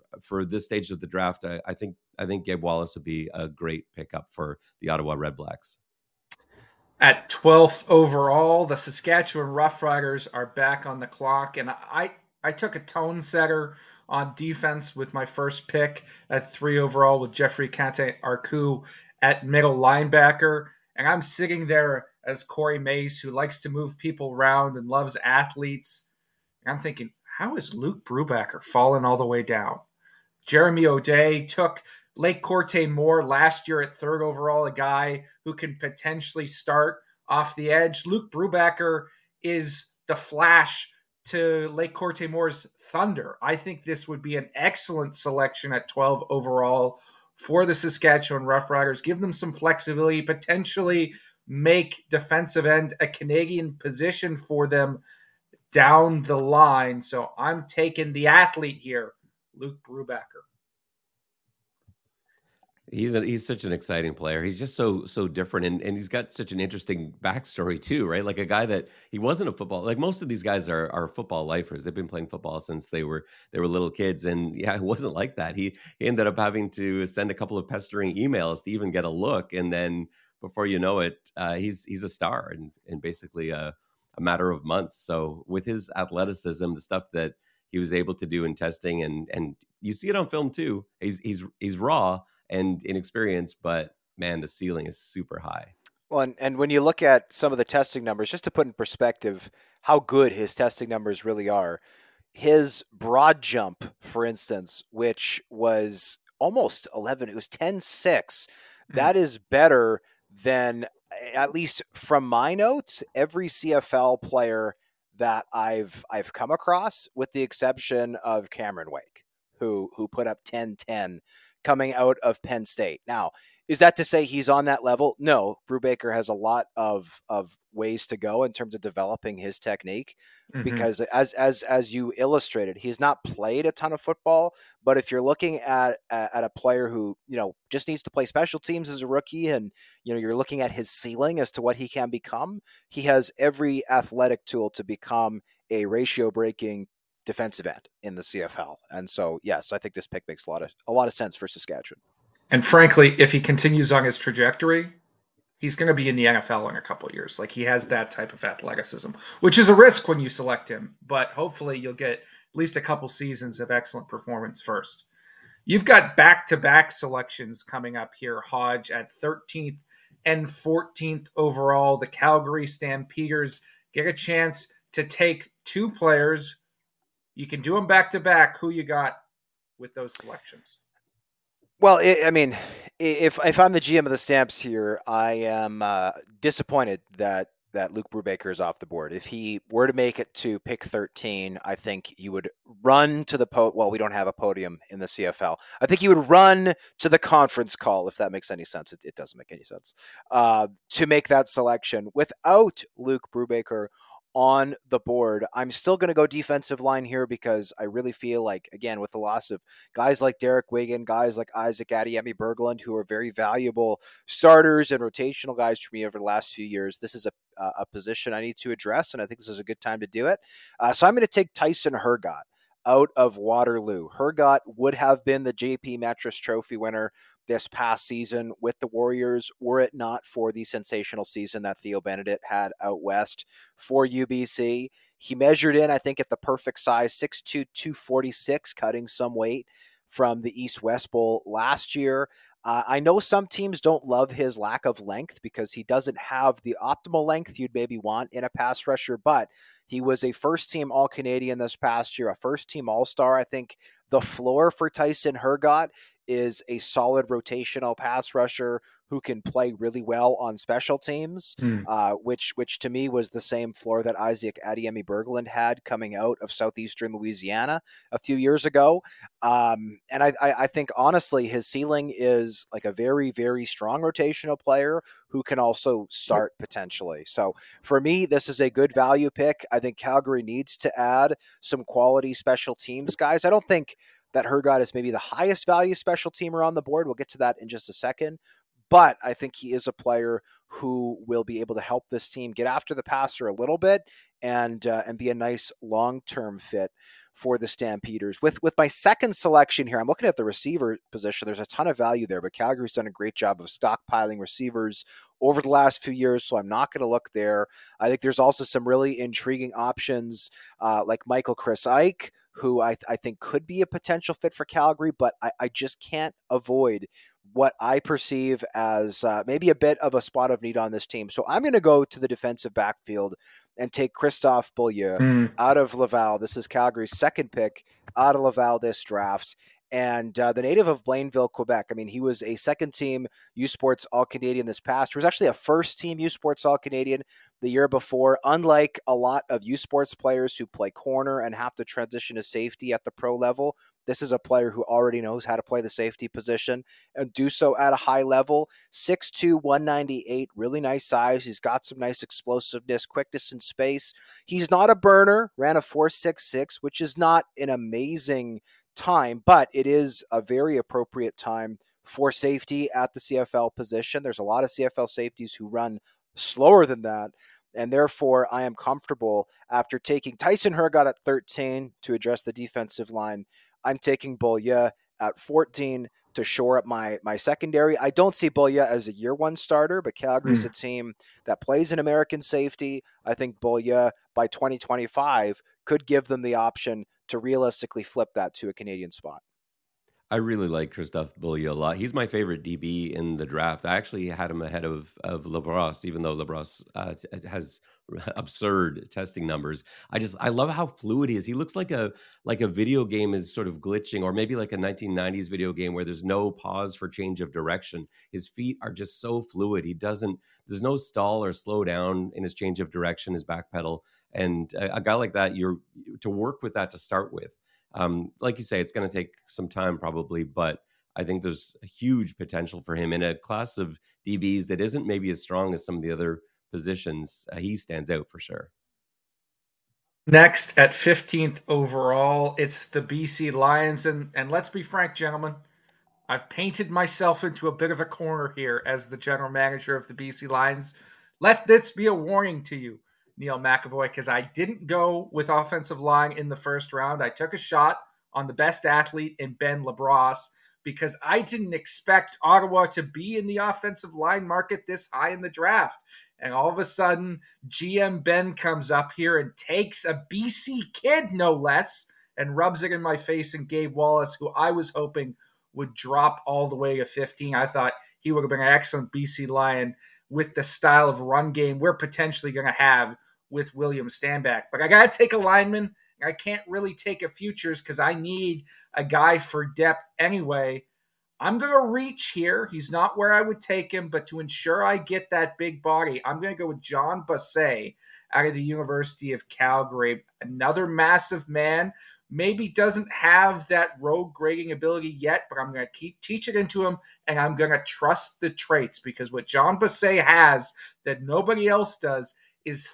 for this stage of the draft, I think Gabe Wallace would be a great pickup for the Ottawa Redblacks. At 12th overall, the Saskatchewan Roughriders are back on the clock, and I took a tone setter on defense with my first pick at 3 overall with Jeffrey Kante-Arku at middle linebacker, and I'm sitting there as Corey Mace, who likes to move people around and loves athletes. And I'm thinking, how is Luke Brubaker fallen all the way down? Jeremy O'Day took Lake Corte Moore last year at 3rd overall, a guy who can potentially start off the edge. Luke Brubaker is the flash to Lake Corte Moore's thunder. I think this would be an excellent selection at 12 overall for the Saskatchewan Roughriders. Give them some flexibility, potentially make defensive end a Canadian position for them down the line. So I'm taking the athlete here, Luke Brubaker. He's such an exciting player. He's just so different, and he's got such an interesting backstory too, right? Like a guy that he wasn't a football. Like most of these guys are football lifers. They've been playing football since they were little kids, and yeah, it wasn't like that. He ended up having to send a couple of pestering emails to even get a look, and then before you know it, he's a star in basically a matter of months. So with his athleticism, the stuff that he was able to do in testing, and you see it on film too. He's raw and inexperienced, but man, the ceiling is super high. Well, and when you look at some of the testing numbers, just to put in perspective how good his testing numbers really are, his broad jump, for instance, which was almost 11, it was 10.6. That is better than, at least from my notes, every CFL player that I've come across, with the exception of Cameron Wake, who put up 10.10 coming out of Penn State. Now, is that to say he's on that level? No, Brubaker has a lot of ways to go in terms of developing his technique, because as you illustrated, he's not played a ton of football. But if you're looking at a player who, just needs to play special teams as a rookie, and you're looking at his ceiling as to what he can become, he has every athletic tool to become a ratio breaking defensive end in the CFL. And so, yes, I think this pick makes a lot of sense for Saskatchewan. And frankly, if he continues on his trajectory, he's going to be in the NFL in a couple of years. Like, he has that type of athleticism, which is a risk when you select him, but hopefully you'll get at least a couple seasons of excellent performance first. You've got back-to-back selections coming up here, Hodge, at 13th and 14th overall. The Calgary Stampeders get a chance to take 2 players. You can do them back-to-back. Who you got with those selections? Well, if I'm the GM of the Stamps here, I am disappointed that Luke Brubaker is off the board. If he were to make it to pick 13, I think you would run to the well, we don't have a podium in the CFL. I think you would run to the conference call, if that makes any sense. It doesn't make any sense, to make that selection. Without Luke Brubaker on the board, I'm still going to go defensive line here, because I really feel like, again, with the loss of guys like Derek Wigan, guys like Isaac Adeyemi-Berglund, who are very valuable starters and rotational guys for me over the last few years, this is a position I need to address, and I think this is a good time to do it. So I'm going to take Tyson Hergott out of Waterloo. Hergott would have been the JP Mattress Trophy winner this past season with the Warriors, were it not for the sensational season that Theo Benedict had out west for UBC. He measured in, I think, at the perfect size, 6'2", 246, cutting some weight from the East-West Bowl last year. I know some teams don't love his lack of length, because he doesn't have the optimal length you'd maybe want in a pass rusher, but he was a first-team All-Canadian this past year, a first-team All-Star. I think the floor for Tyson Hergott is a solid rotational pass rusher who can play really well on special teams, which to me was the same floor that Isaac Adeyemi-Berglund had coming out of southeastern Louisiana a few years ago. And I think, honestly, his ceiling is like a very, very strong rotational player who can also start potentially. So for me, this is a good value pick. I think Calgary needs to add some quality special teams guys. I don't think that Hergott is maybe the highest value special teamer on the board. We'll get to that in just a second. But I think he is a player who will be able to help this team get after the passer a little bit and be a nice long-term fit for the Stampeders. With my second selection here, I'm looking at the receiver position. There's a ton of value there, but Calgary's done a great job of stockpiling receivers over the last few years, so I'm not going to look there. I think there's also some really intriguing options like Michael Chris Ike, who I think could be a potential fit for Calgary, but I just can't avoid what I perceive as maybe a bit of a spot of need on this team. So I'm going to go to the defensive backfield and take Christophe Beaulieu out of Laval. This is Calgary's second pick out of Laval this draft. And the native of Blainville, Quebec. I mean, he was a second-team U Sports All-Canadian this past. He was actually a first-team U Sports All-Canadian the year before. Unlike a lot of U Sports players who play corner and have to transition to safety at the pro level, this is a player who already knows how to play the safety position and do so at a high level. 6'2", 198, really nice size. He's got some nice explosiveness, quickness in space. He's not a burner, ran a 4.66, which is not an amazing time, but it is a very appropriate time for safety at the CFL position. There's a lot of CFL safeties who run slower than that, and therefore I am comfortable after taking Tyson Hergott at 13 to address the defensive line. I'm taking Beaulieu at 14 to shore up my secondary. I don't see Beaulieu as a year one starter, but Calgary's a team that plays an American safety. I think Beaulieu by 2025 could give them the option to realistically flip that to a Canadian spot. I really like Christophe Beaulieu a lot. He's my favorite DB in the draft. I actually had him ahead of Labrosse, even though Labrosse has absurd testing numbers. I love how fluid he is. He looks like a video game is sort of glitching, or maybe like a 1990s video game where there's no pause for change of direction. His feet are just so fluid. There's no stall or slow down in his change of direction, his back pedal. And a guy like that, you're to work with that to start with. Like you say, it's going to take some time probably, but I think there's a huge potential for him in a class of DBs that isn't maybe as strong as some of the other positions. He stands out for sure. Next at 15th overall, it's the BC Lions. And let's be frank, gentlemen, I've painted myself into a bit of a corner here as the general manager of the BC Lions. Let this be a warning to you, Neil McAvoy, because I didn't go with offensive line in the first round. I took a shot on the best athlete in Ben Labrosse because I didn't expect Ottawa to be in the offensive line market this high in the draft. And all of a sudden, GM Ben comes up here and takes a BC kid, no less, and rubs it in my face, and Gabe Wallace, who I was hoping would drop all the way to 15. I thought he would have been an excellent BC Lion with the style of run game we're potentially going to have with William Stanback. But I got to take a lineman. I can't really take a futures because I need a guy for depth anyway. I'm going to reach here. He's not where I would take him, but to ensure I get that big body, I'm going to go with John Bossé out of the University of Calgary. Another massive man. Maybe doesn't have that road grading ability yet, but I'm going to keep teaching it into him, and I'm going to trust the traits, because what John Bossé has that nobody else does is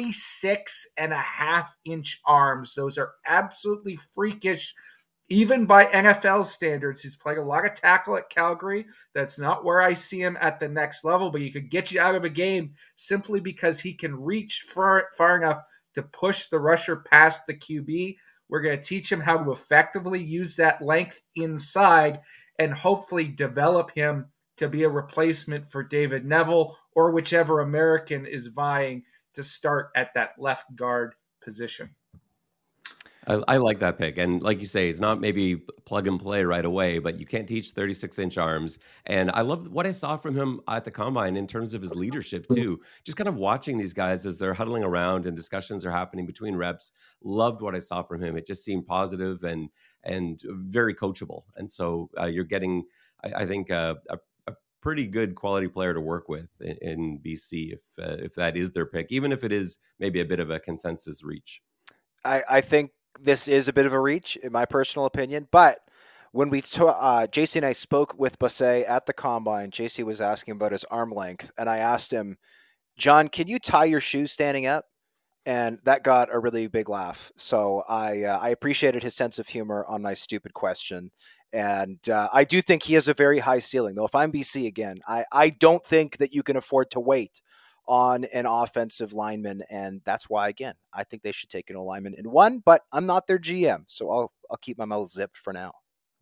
36.5-inch arms. Those are absolutely freakish, even by NFL standards. He's played a lot of tackle at Calgary. That's not where I see him at the next level, but he could get you out of a game simply because he can reach far enough to push the rusher past the QB. We're going to teach him how to effectively use that length inside and hopefully develop him to be a replacement for David Neville or whichever American is vying to start at that left guard position. I like that pick. And like you say, it's not maybe plug and play right away, but you can't teach 36-inch arms. And I love what I saw from him at the Combine in terms of his leadership too. Just kind of watching these guys as they're huddling around and discussions are happening between reps. Loved what I saw from him. It just seemed positive and very coachable. And so you're getting, I think, a pretty good quality player to work with in BC if that is their pick, even if it is maybe a bit of a consensus reach. I think this is a bit of a reach, in my personal opinion. But when JC and I spoke with Bossé at the Combine, JC was asking about his arm length, and I asked him, John, can you tie your shoes standing up? And that got a really big laugh. So I appreciated his sense of humor on my stupid question. And I do think he has a very high ceiling, though. If I'm BC again, I don't think that you can afford to wait on an offensive lineman. And that's why, again, I think they should take an O-lineman in one, but I'm not their GM, so I'll keep my mouth zipped for now.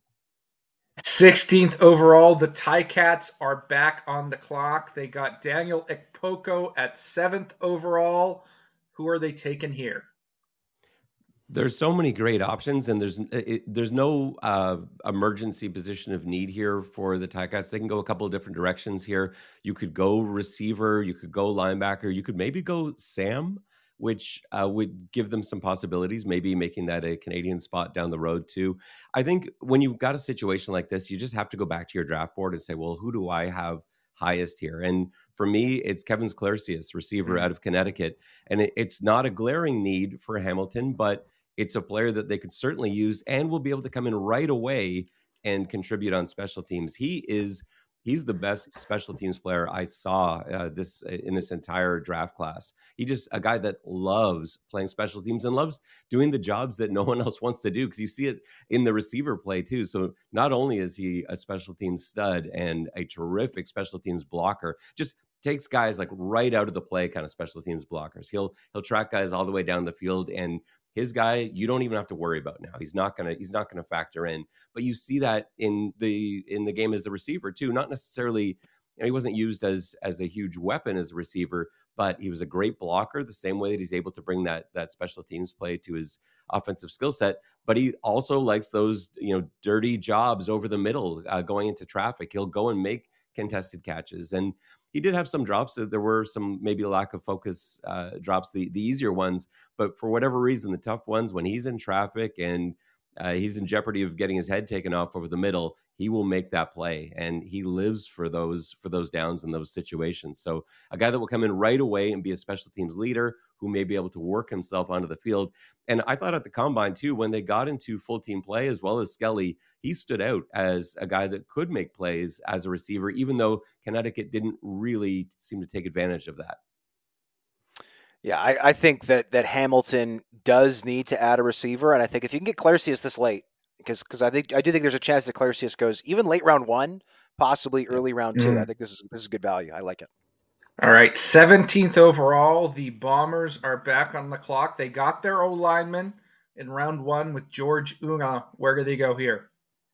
16th overall, the Ticats are back on the clock. They got Daniel Ikpoko at 7th overall. Who are they taking here? There's so many great options, and there's no emergency position of need here for the Ticats. They can go a couple of different directions here. You could go receiver, you could go linebacker, you could maybe go Sam, which would give them some possibilities, maybe making that a Canadian spot down the road too. I think when you've got a situation like this, you just have to go back to your draft board and say, well, who do I have highest here? And for me, it's Kevin Sklercius, receiver out of Connecticut. And it's not a glaring need for Hamilton, but it's a player that they could certainly use and will be able to come in right away and contribute on special teams. He's the best special teams player I saw in this entire draft class. He just a guy that loves playing special teams and loves doing the jobs that no one else wants to do, because you see it in the receiver play too. So not only is he a special teams stud and a terrific special teams blocker, just takes guys like right out of the play kind of special teams blockers. He'll track guys all the way down the field, and his guy, you don't even have to worry about now. He's not gonna factor in. But you see that in the game as a receiver too. Not necessarily, he wasn't used as a huge weapon as a receiver, but he was a great blocker, the same way that he's able to bring that special teams play to his offensive skill set. But he also likes those dirty jobs over the middle, going into traffic. He'll go and make contested catches, and he did have some drops. There were some maybe lack of focus drops, the easier ones, but for whatever reason, the tough ones, when he's in traffic and he's in jeopardy of getting his head taken off over the middle, he will make that play, and he lives for those downs and those situations. So a guy that will come in right away and be a special teams leader who may be able to work himself onto the field. And I thought at the combine too, when they got into full team play, as well as Skelly, he stood out as a guy that could make plays as a receiver, even though Connecticut didn't really seem to take advantage of that. Yeah, I think that Hamilton does need to add a receiver, and I think if you can get Sklercius this late, because I do think there's a chance that Sklercius goes even late round 1, possibly early round 2. I think this is good value. I like it. All right, 17th overall, the Bombers are back on the clock. They got their O-lineman in round 1 with George Una. Where do they go here?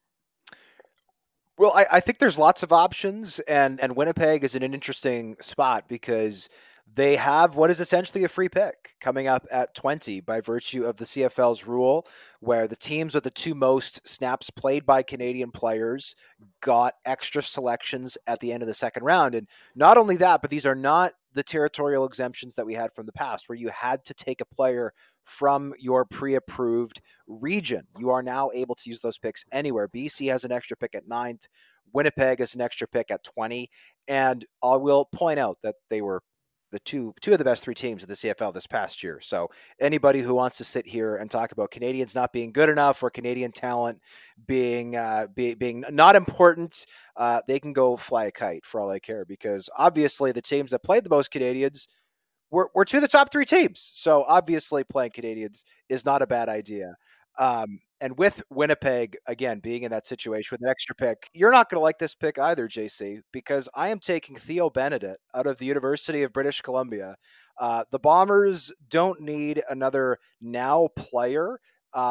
Well, I think there's lots of options, and Winnipeg is in an interesting spot because they have what is essentially a free pick coming up at 20 by virtue of the CFL's rule, where the teams with the 2 most snaps played by Canadian players got extra selections at the end of the second round. And not only that, but these are not the territorial exemptions that we had from the past, where you had to take a player from your pre-approved region. You are now able to use those picks anywhere. BC has an extra pick at 9th. Winnipeg has an extra pick at 20. And I will point out that they were the two of the best 3 teams of the CFL this past year. So anybody who wants to sit here and talk about Canadians not being good enough or Canadian talent being not important, they can go fly a kite for all I care, because obviously the teams that played the most Canadians were 2 of the top 3 teams. So obviously playing Canadians is not a bad idea. And with Winnipeg, again, being in that situation with an extra pick, you're not going to like this pick either, JC, because I am taking Theo Benedict out of the University of British Columbia. The Bombers don't need another now player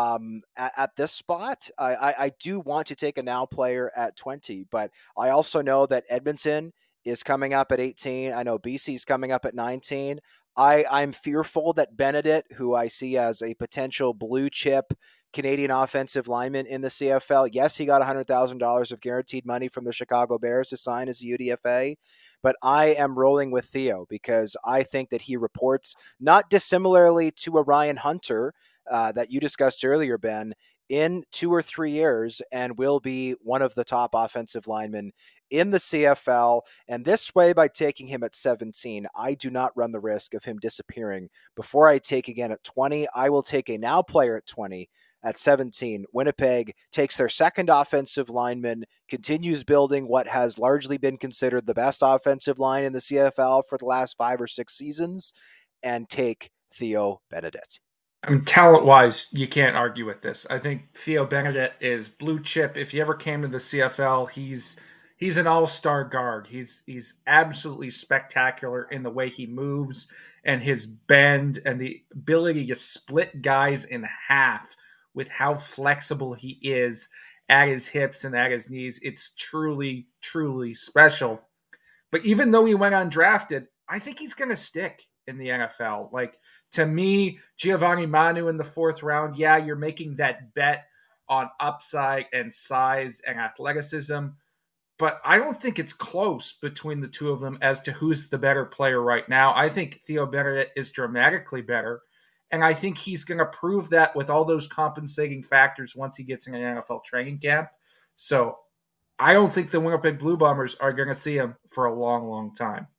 at this spot. I do want to take a now player at 20, but I also know that Edmonton is coming up at 18. I know BC is coming up at 19. I'm fearful that Benedict, who I see as a potential blue chip Canadian offensive lineman in the CFL, yes, he got $100,000 of guaranteed money from the Chicago Bears to sign as a UDFA, but I am rolling with Theo because I think that he reports not dissimilarly to a Ryan Hunter that you discussed earlier, Ben, in 2 or 3 years, and will be one of the top offensive linemen in the CFL. And this way, by taking him at 17, I do not run the risk of him disappearing before I take again at 20. I will take a now player at 20. At 17, Winnipeg takes their second offensive lineman, continues building what has largely been considered the best offensive line in the CFL for the last 5 or 6 seasons, and take Theo Benedict. I mean, talent-wise, you can't argue with this. I think Theo Benedict is blue chip. If he ever came to the CFL, he's He's an all-star guard. He's absolutely spectacular in the way he moves and his bend and the ability to split guys in half with how flexible he is at his hips and at his knees. It's truly, truly special. But even though he went undrafted, I think he's going to stick in the NFL. Like, to me, Giovanni Manu in the 4th round, yeah, you're making that bet on upside and size and athleticism, but I don't think it's close between the two of them as to who's the better player right now. I think Theo Bernadette is dramatically better, and I think he's going to prove that with all those compensating factors once he gets in an NFL training camp. So I don't think the Winnipeg Blue Bombers are going to see him for a long, long time.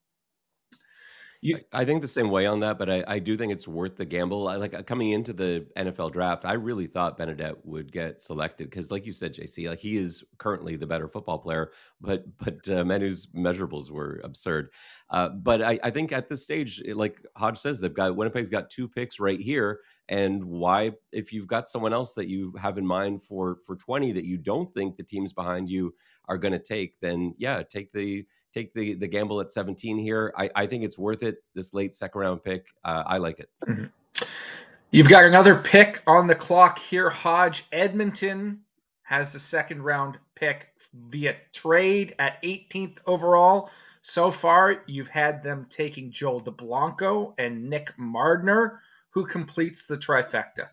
I think the same way on that, but I do think it's worth the gamble. Like coming into the NFL draft, I really thought Bernadette would get selected because, like you said, JC, like he is currently the better football player, but Manu's measurables were absurd. But I think at this stage, like Hodge says, Winnipeg's got 2 picks right here, and why, if you've got someone else that you have in mind for 20 that you don't think the teams behind you are going to take, then yeah, take the gamble at 17 here. I think it's worth it. This late 2nd round pick, I like it. Mm-hmm. You've got another pick on the clock here, Hodge. Edmonton has the 2nd round pick via trade at 18th overall. So far, you've had them taking Joel DeBlanco and Nick Mardner, who completes the trifecta.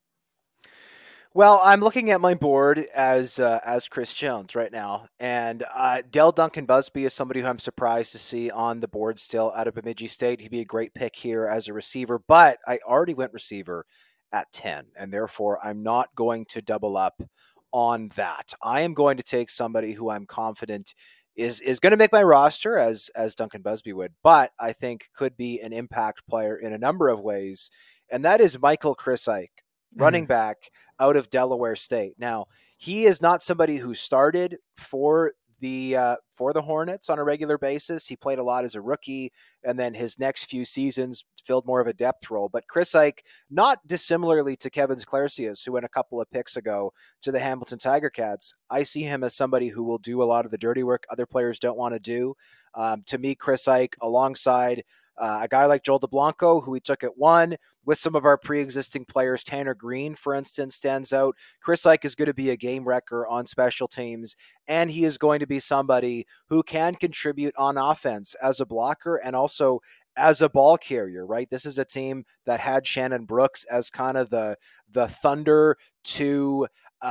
Well, I'm looking at my board as Chris Jones right now, and Dell Duncan Busby is somebody who I'm surprised to see on the board still out of Bemidji State. He'd be a great pick here as a receiver, but I already went receiver at 10, and therefore I'm not going to double up on that. I am going to take somebody who I'm confident is going to make my roster as Duncan Busby would, but I think could be an impact player in a number of ways, and that is Michael Krisyk, running back out of Delaware State. Now, he is not somebody who started for the Hornets on a regular basis. He played a lot as a rookie, and then his next few seasons filled more of a depth role. But Krisyk, not dissimilarly to Kevin Sklarcius, who went a couple of picks ago to the Hamilton Tiger Cats, I see him as somebody who will do a lot of the dirty work other players don't want to do. To me, Krisyk, alongside a guy like Joel DeBlanco, who we took at 1, with some of our pre-existing players, Tanner Green, for instance, stands out. Krisyk is going to be a game wrecker on special teams, and he is going to be somebody who can contribute on offense as a blocker and also as a ball carrier, right? This is a team that had Shannon Brooks as kind of the thunder to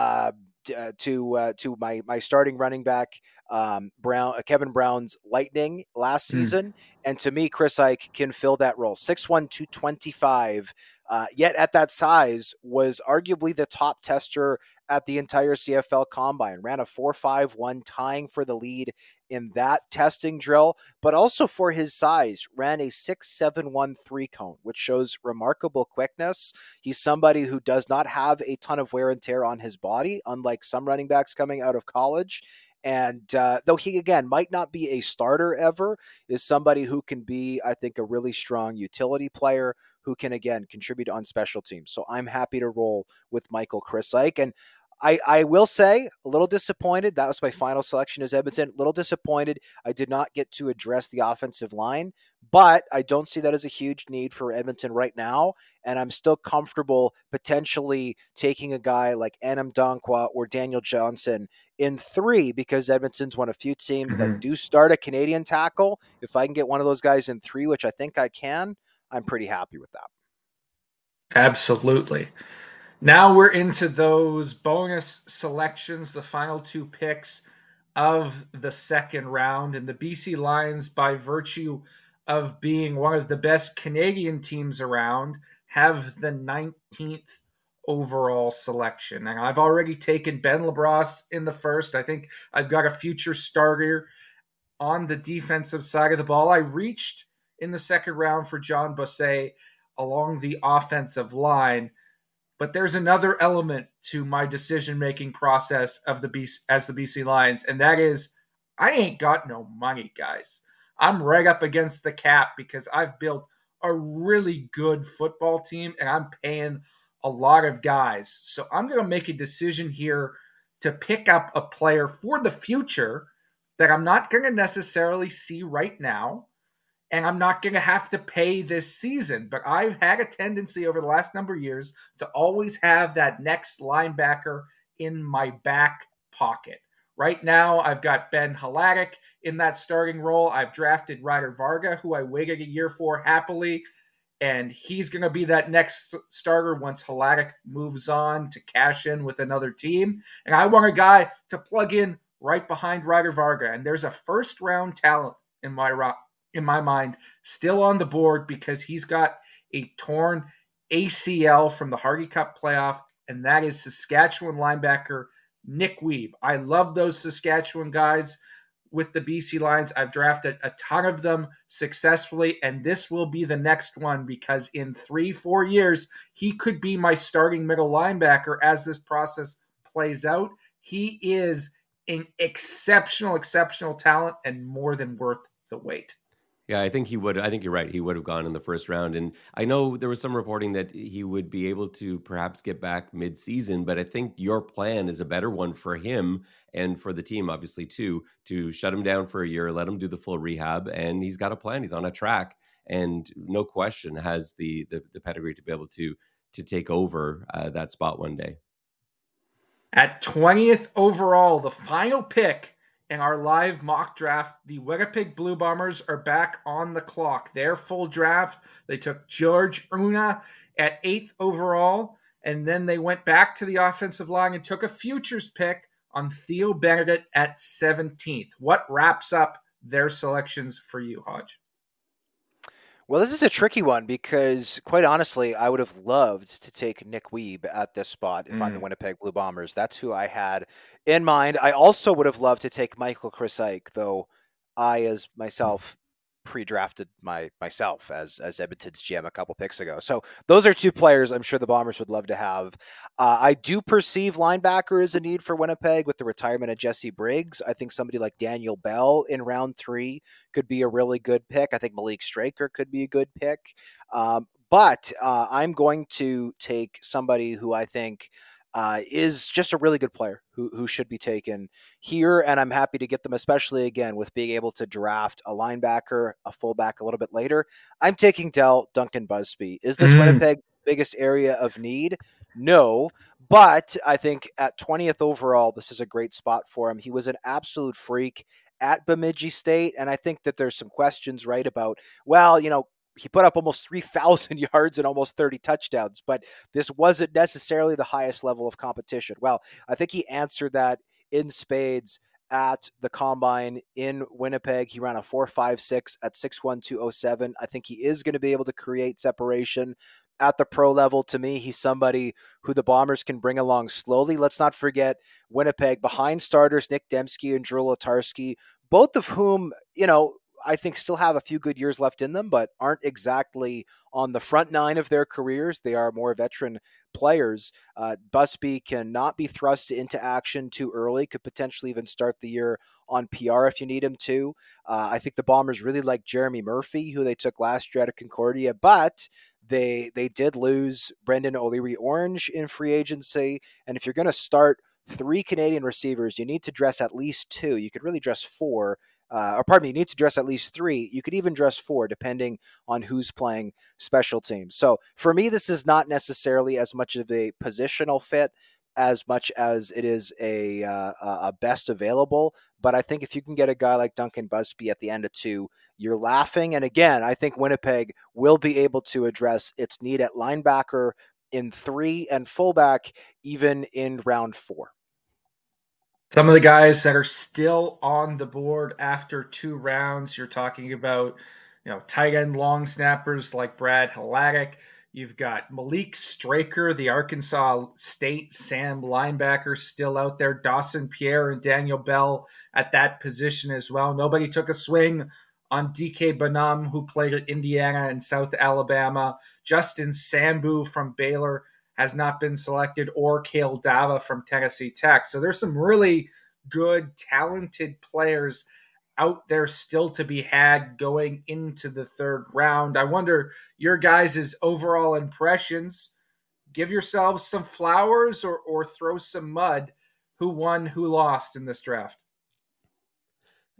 my starting running back, Kevin Brown's lightning last season. And to me, Krisyk can fill that role. 6'1", 225, yet at that size was arguably the top tester at the entire CFL Combine. Ran a 4.51, tying for the lead in that testing drill, but also for his size, ran a 6.71 3-cone, which shows remarkable quickness. He's somebody who does not have a ton of wear and tear on his body, unlike some running backs coming out of college. And though he, again, might not be a starter ever, is somebody who can be, I think, a really strong utility player who can, again, contribute on special teams. So I'm happy to roll with Michael Krisyk. And I will say, a little disappointed. That was my final selection as Edmonton. A little disappointed I did not get to address the offensive line, but I don't see that as a huge need for Edmonton right now, and I'm still comfortable potentially taking a guy like Anam Dankwa or Daniel Johnson in 3 because Edmonton's one of few teams that do start a Canadian tackle. If I can get one of those guys in 3, which I think I can, I'm pretty happy with that. Absolutely. Now we're into those bonus selections, the final 2 picks of the 2nd round. And the BC Lions, by virtue of being one of the best Canadian teams around, have the 19th overall selection. And I've already taken Ben LeBrosse in the 1st. I think I've got a future starter on the defensive side of the ball. I reached in the 2nd round for John Bossé along the offensive line. But there's another element to my decision-making process of the BC Lions, and that is I ain't got no money, guys. I'm right up against the cap because I've built a really good football team, and I'm paying a lot of guys. So I'm going to make a decision here to pick up a player for the future that I'm not going to necessarily see right now, and I'm not going to have to pay this season. But I've had a tendency over the last number of years to always have that next linebacker in my back pocket. Right now, I've got Ben Haladic in that starting role. I've drafted Ryder Varga, who I waited a year for happily, and he's going to be that next starter once Haladic moves on to cash in with another team. And I want a guy to plug in right behind Ryder Varga. And there's a first-round talent in my mind still on the board because he's got a torn ACL from the Hardy Cup playoff, and that is Saskatchewan linebacker Nick Wiebe. I love those Saskatchewan guys with the BC Lions. I've drafted a ton of them successfully, and this will be the next one because in 3-4 years, he could be my starting middle linebacker as this process plays out. He is an exceptional talent and more than worth the wait. Yeah, I think he would. I think you're right. He would have gone in the first round. And I know there was some reporting that he would be able to perhaps get back mid-season, but I think your plan is a better one for him and for the team, obviously, too, to shut him down for a year, let him do the full rehab. And he's got a plan. He's on a track and no question has the pedigree to be able to take over that spot one day. At 20th overall, the final pick in our live mock draft, the Winnipeg Blue Bombers are back on the clock. Their full draft, they took George Una at 8th overall, and then they went back to the offensive line and took a futures pick on Theo Benedict at 17th. What wraps up their selections for you, Hodge? Well, this is a tricky one because, quite honestly, I would have loved to take Nick Wiebe at this spot if I'm the Winnipeg Blue Bombers. That's who I had in mind. I also would have loved to take Michael Krisaik, though I, as myself, pre-drafted myself as Edmonton's GM a couple picks ago. So those are two players I'm sure the Bombers would love to have. I do perceive linebacker as a need for Winnipeg with the retirement of Jesse Briggs. I think somebody like Daniel Bell in round 3 could be a really good pick. I think Malik Straker could be a good pick. But I'm going to take somebody who I think is just a really good player who should be taken here. And I'm happy to get them, especially again, with being able to draft a linebacker, a fullback a little bit later. I'm taking Duncan Busby. Is this Winnipeg's biggest area of need? No, but I think at 20th overall, this is a great spot for him. He was an absolute freak at Bemidji State. And I think that there's some questions, right, about, well, he put up almost 3,000 yards and almost 30 touchdowns, but this wasn't necessarily the highest level of competition. Well, I think he answered that in spades at the combine in Winnipeg. He ran a 4.56 at 6'1", 207. I think he is going to be able to create separation at the pro level. To me, he's somebody who the Bombers can bring along slowly. Let's not forget Winnipeg behind starters, Nick Dembski and Drew Latarski, both of whom, I think still have a few good years left in them, but aren't exactly on the front nine of their careers. They are more veteran players. Busby cannot be thrust into action too early, could potentially even start the year on PR if you need him to. I think the Bombers really like Jeremy Murphy, who they took last year out of Concordia, but they did lose Brendan O'Leary-Orange in free agency. And if you're going to start 3 Canadian receivers, you need to dress at least 2. You could really dress 4. You need to dress at least 3. You could even dress 4, depending on who's playing special teams. So for me, this is not necessarily as much of a positional fit as much as it is a best available. But I think if you can get a guy like Duncan Busby at the end of 2, you're laughing. And again, I think Winnipeg will be able to address its need at linebacker in 3 and fullback even in round 4. Some of the guys that are still on the board after 2 rounds, you're talking about, tight end long snappers like Brad Haladic. You've got Malik Straker, the Arkansas State Sam linebacker, still out there. Dawson Pierre and Daniel Bell at that position as well. Nobody took a swing on DK Bonham, who played at Indiana and South Alabama. Justin Sambu from Baylor has not been selected, or Kale Dava from Tennessee Tech. So there's some really good, talented players out there still to be had going into the 3rd round. I wonder your guys' overall impressions. Give yourselves some flowers or throw some mud. Who won, who lost in this draft?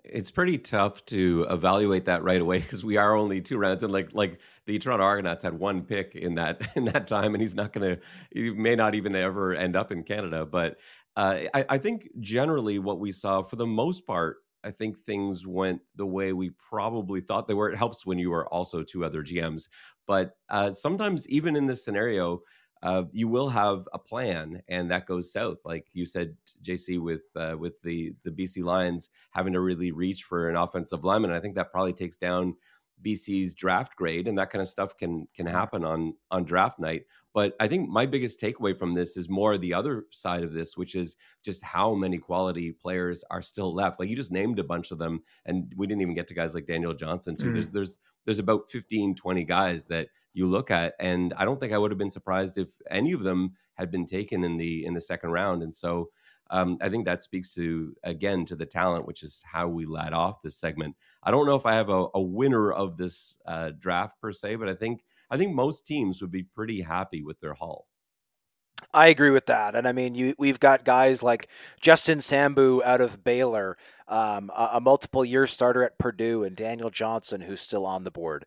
It's pretty tough to evaluate that right away because we are only 2 rounds, and like the Toronto Argonauts had one pick in that in that time, and he may not even ever end up in Canada. But I think generally what we saw for the most part, I think things went the way we probably thought they were. It helps when you are also two other GMs, but sometimes even in this scenario, you will have a plan, and that goes south. Like you said, JC, with the BC Lions having to really reach for an offensive lineman. I think that probably takes down BC's draft grade, and that kind of stuff can happen on draft night. But I think my biggest takeaway from this is more the other side of this, which is just how many quality players are still left. Like you just named a bunch of them, and we didn't even get to guys like Daniel Johnson too. There's about 15, 20 guys that you look at, and I don't think I would have been surprised if any of them had been taken in the second round. And so I think that speaks to the talent, which is how we led off this segment. I don't know if I have a winner of this draft per se, but I think most teams would be pretty happy with their haul. I agree with that. And I mean, we've got guys like Justin Sambu out of Baylor, a multiple year starter at Purdue, and Daniel Johnson, who's still on the board.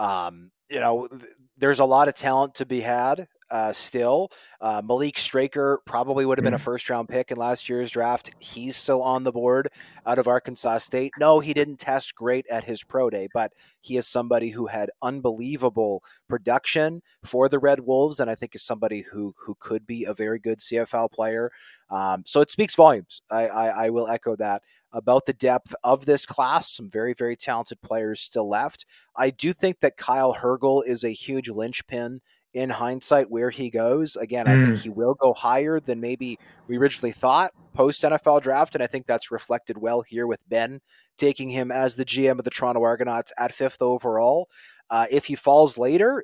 There's a lot of talent to be had. Still, Malik Straker probably would have been a first-round pick in last year's draft. He's still on the board out of Arkansas State. No, he didn't test great at his pro day, but he is somebody who had unbelievable production for the Red Wolves, and I think is somebody who could be a very good CFL player. So it speaks volumes. I will echo that about the depth of this class. Some very, very talented players still left. I do think that Kyle Hergel is a huge linchpin in hindsight where he goes. Again, I think he will go higher than maybe we originally thought post NFL draft, and I think that's reflected well here with Ben taking him as the GM of the Toronto Argonauts at 5th overall. If he falls later,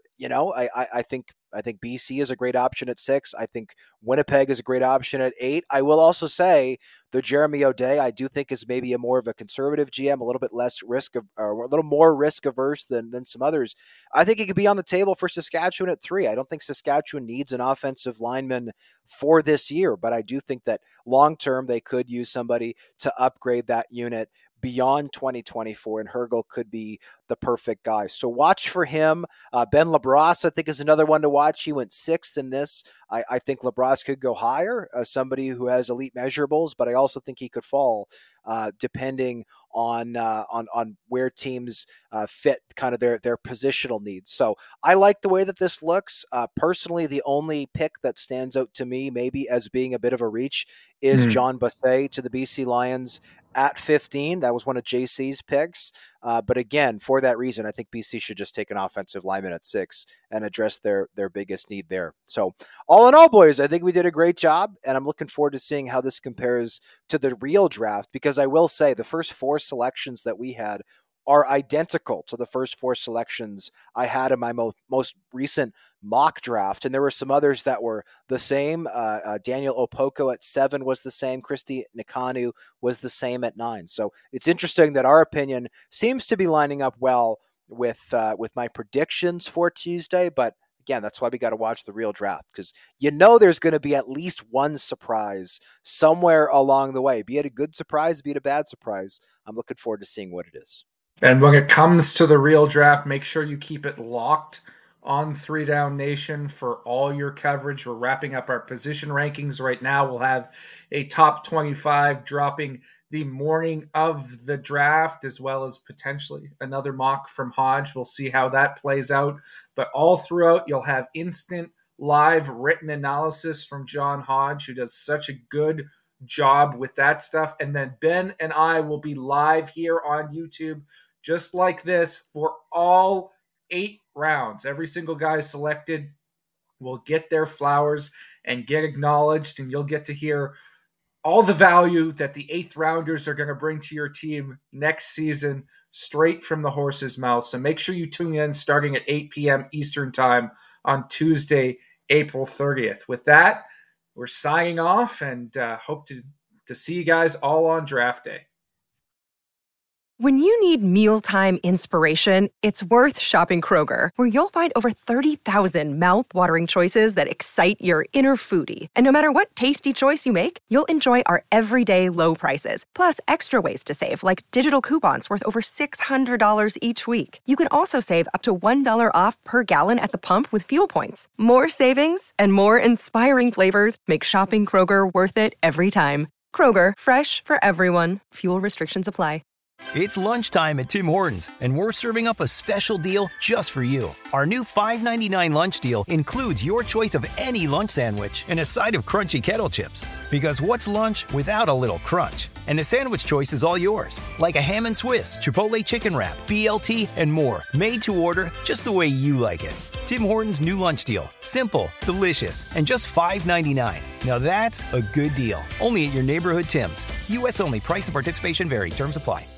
I think BC is a great option at 6. I think Winnipeg is a great option at 8. I will also say the Jeremy O'Day, I do think is maybe more of a conservative GM, a little bit less a little more risk averse than some others. I think he could be on the table for Saskatchewan at 3. I don't think Saskatchewan needs an offensive lineman for this year, but I do think that long term they could use somebody to upgrade that unit beyond 2024, and Hergel could be the perfect guy. So watch for him. Ben LaBrosse, I think, is another one to watch. He went 6th in this. I think LaBrosse could go higher, somebody who has elite measurables, but I also think he could fall depending on where teams fit kind of their positional needs. So I like the way that this looks. Personally, the only pick that stands out to me maybe as being a bit of a reach is John Bossé to the BC Lions at 15. That was one of JC's picks. But again, for that reason, I think BC should just take an offensive lineman at 6 and address their biggest need there. So all in all, boys, I think we did a great job, and I'm looking forward to seeing how this compares to the real draft, because I will say the first 4 selections that we had are identical to the first 4 selections I had in my most recent mock draft. And there were some others that were the same. Daniel Opoko at 7 was the same. Christy Nikanu was the same at 9. So it's interesting that our opinion seems to be lining up well with my predictions for Tuesday. But again, that's why we got to watch the real draft, because there's going to be at least one surprise somewhere along the way, be it a good surprise, be it a bad surprise. I'm looking forward to seeing what it is. And when it comes to the real draft, make sure you keep it locked on 3 Down Nation for all your coverage. We're wrapping up our position rankings right now. We'll have a top 25 dropping the morning of the draft, as well as potentially another mock from Hodge. We'll see how that plays out. But all throughout, you'll have instant live written analysis from John Hodge, who does such a good job with that stuff. And then Ben and I will be live here on YouTube just like this for all 8 rounds. Every single guy selected will get their flowers and get acknowledged, and you'll get to hear all the value that the 8th rounders are going to bring to your team next season straight from the horse's mouth. So make sure you tune in starting at 8 p.m. Eastern time on Tuesday, April 30th. With that, we're signing off, and hope to see you guys all on draft day. When you need mealtime inspiration, it's worth shopping Kroger, where you'll find over 30,000 mouth-watering choices that excite your inner foodie. And no matter what tasty choice you make, you'll enjoy our everyday low prices, plus extra ways to save, like digital coupons worth over $600 each week. You can also save up to $1 off per gallon at the pump with fuel points. More savings and more inspiring flavors make shopping Kroger worth it every time. Kroger, fresh for everyone. Fuel restrictions apply. It's lunchtime at Tim Hortons, and we're serving up a special deal just for you. Our new $5.99 lunch deal includes your choice of any lunch sandwich and a side of crunchy kettle chips. Because what's lunch without a little crunch? And the sandwich choice is all yours, like a ham and Swiss, Chipotle chicken wrap, BLT, and more, made to order just the way you like it. Tim Hortons' new lunch deal. Simple, delicious, and just $5.99. Now that's a good deal. Only at your neighborhood Tim's. U.S. only. Price and participation vary. Terms apply.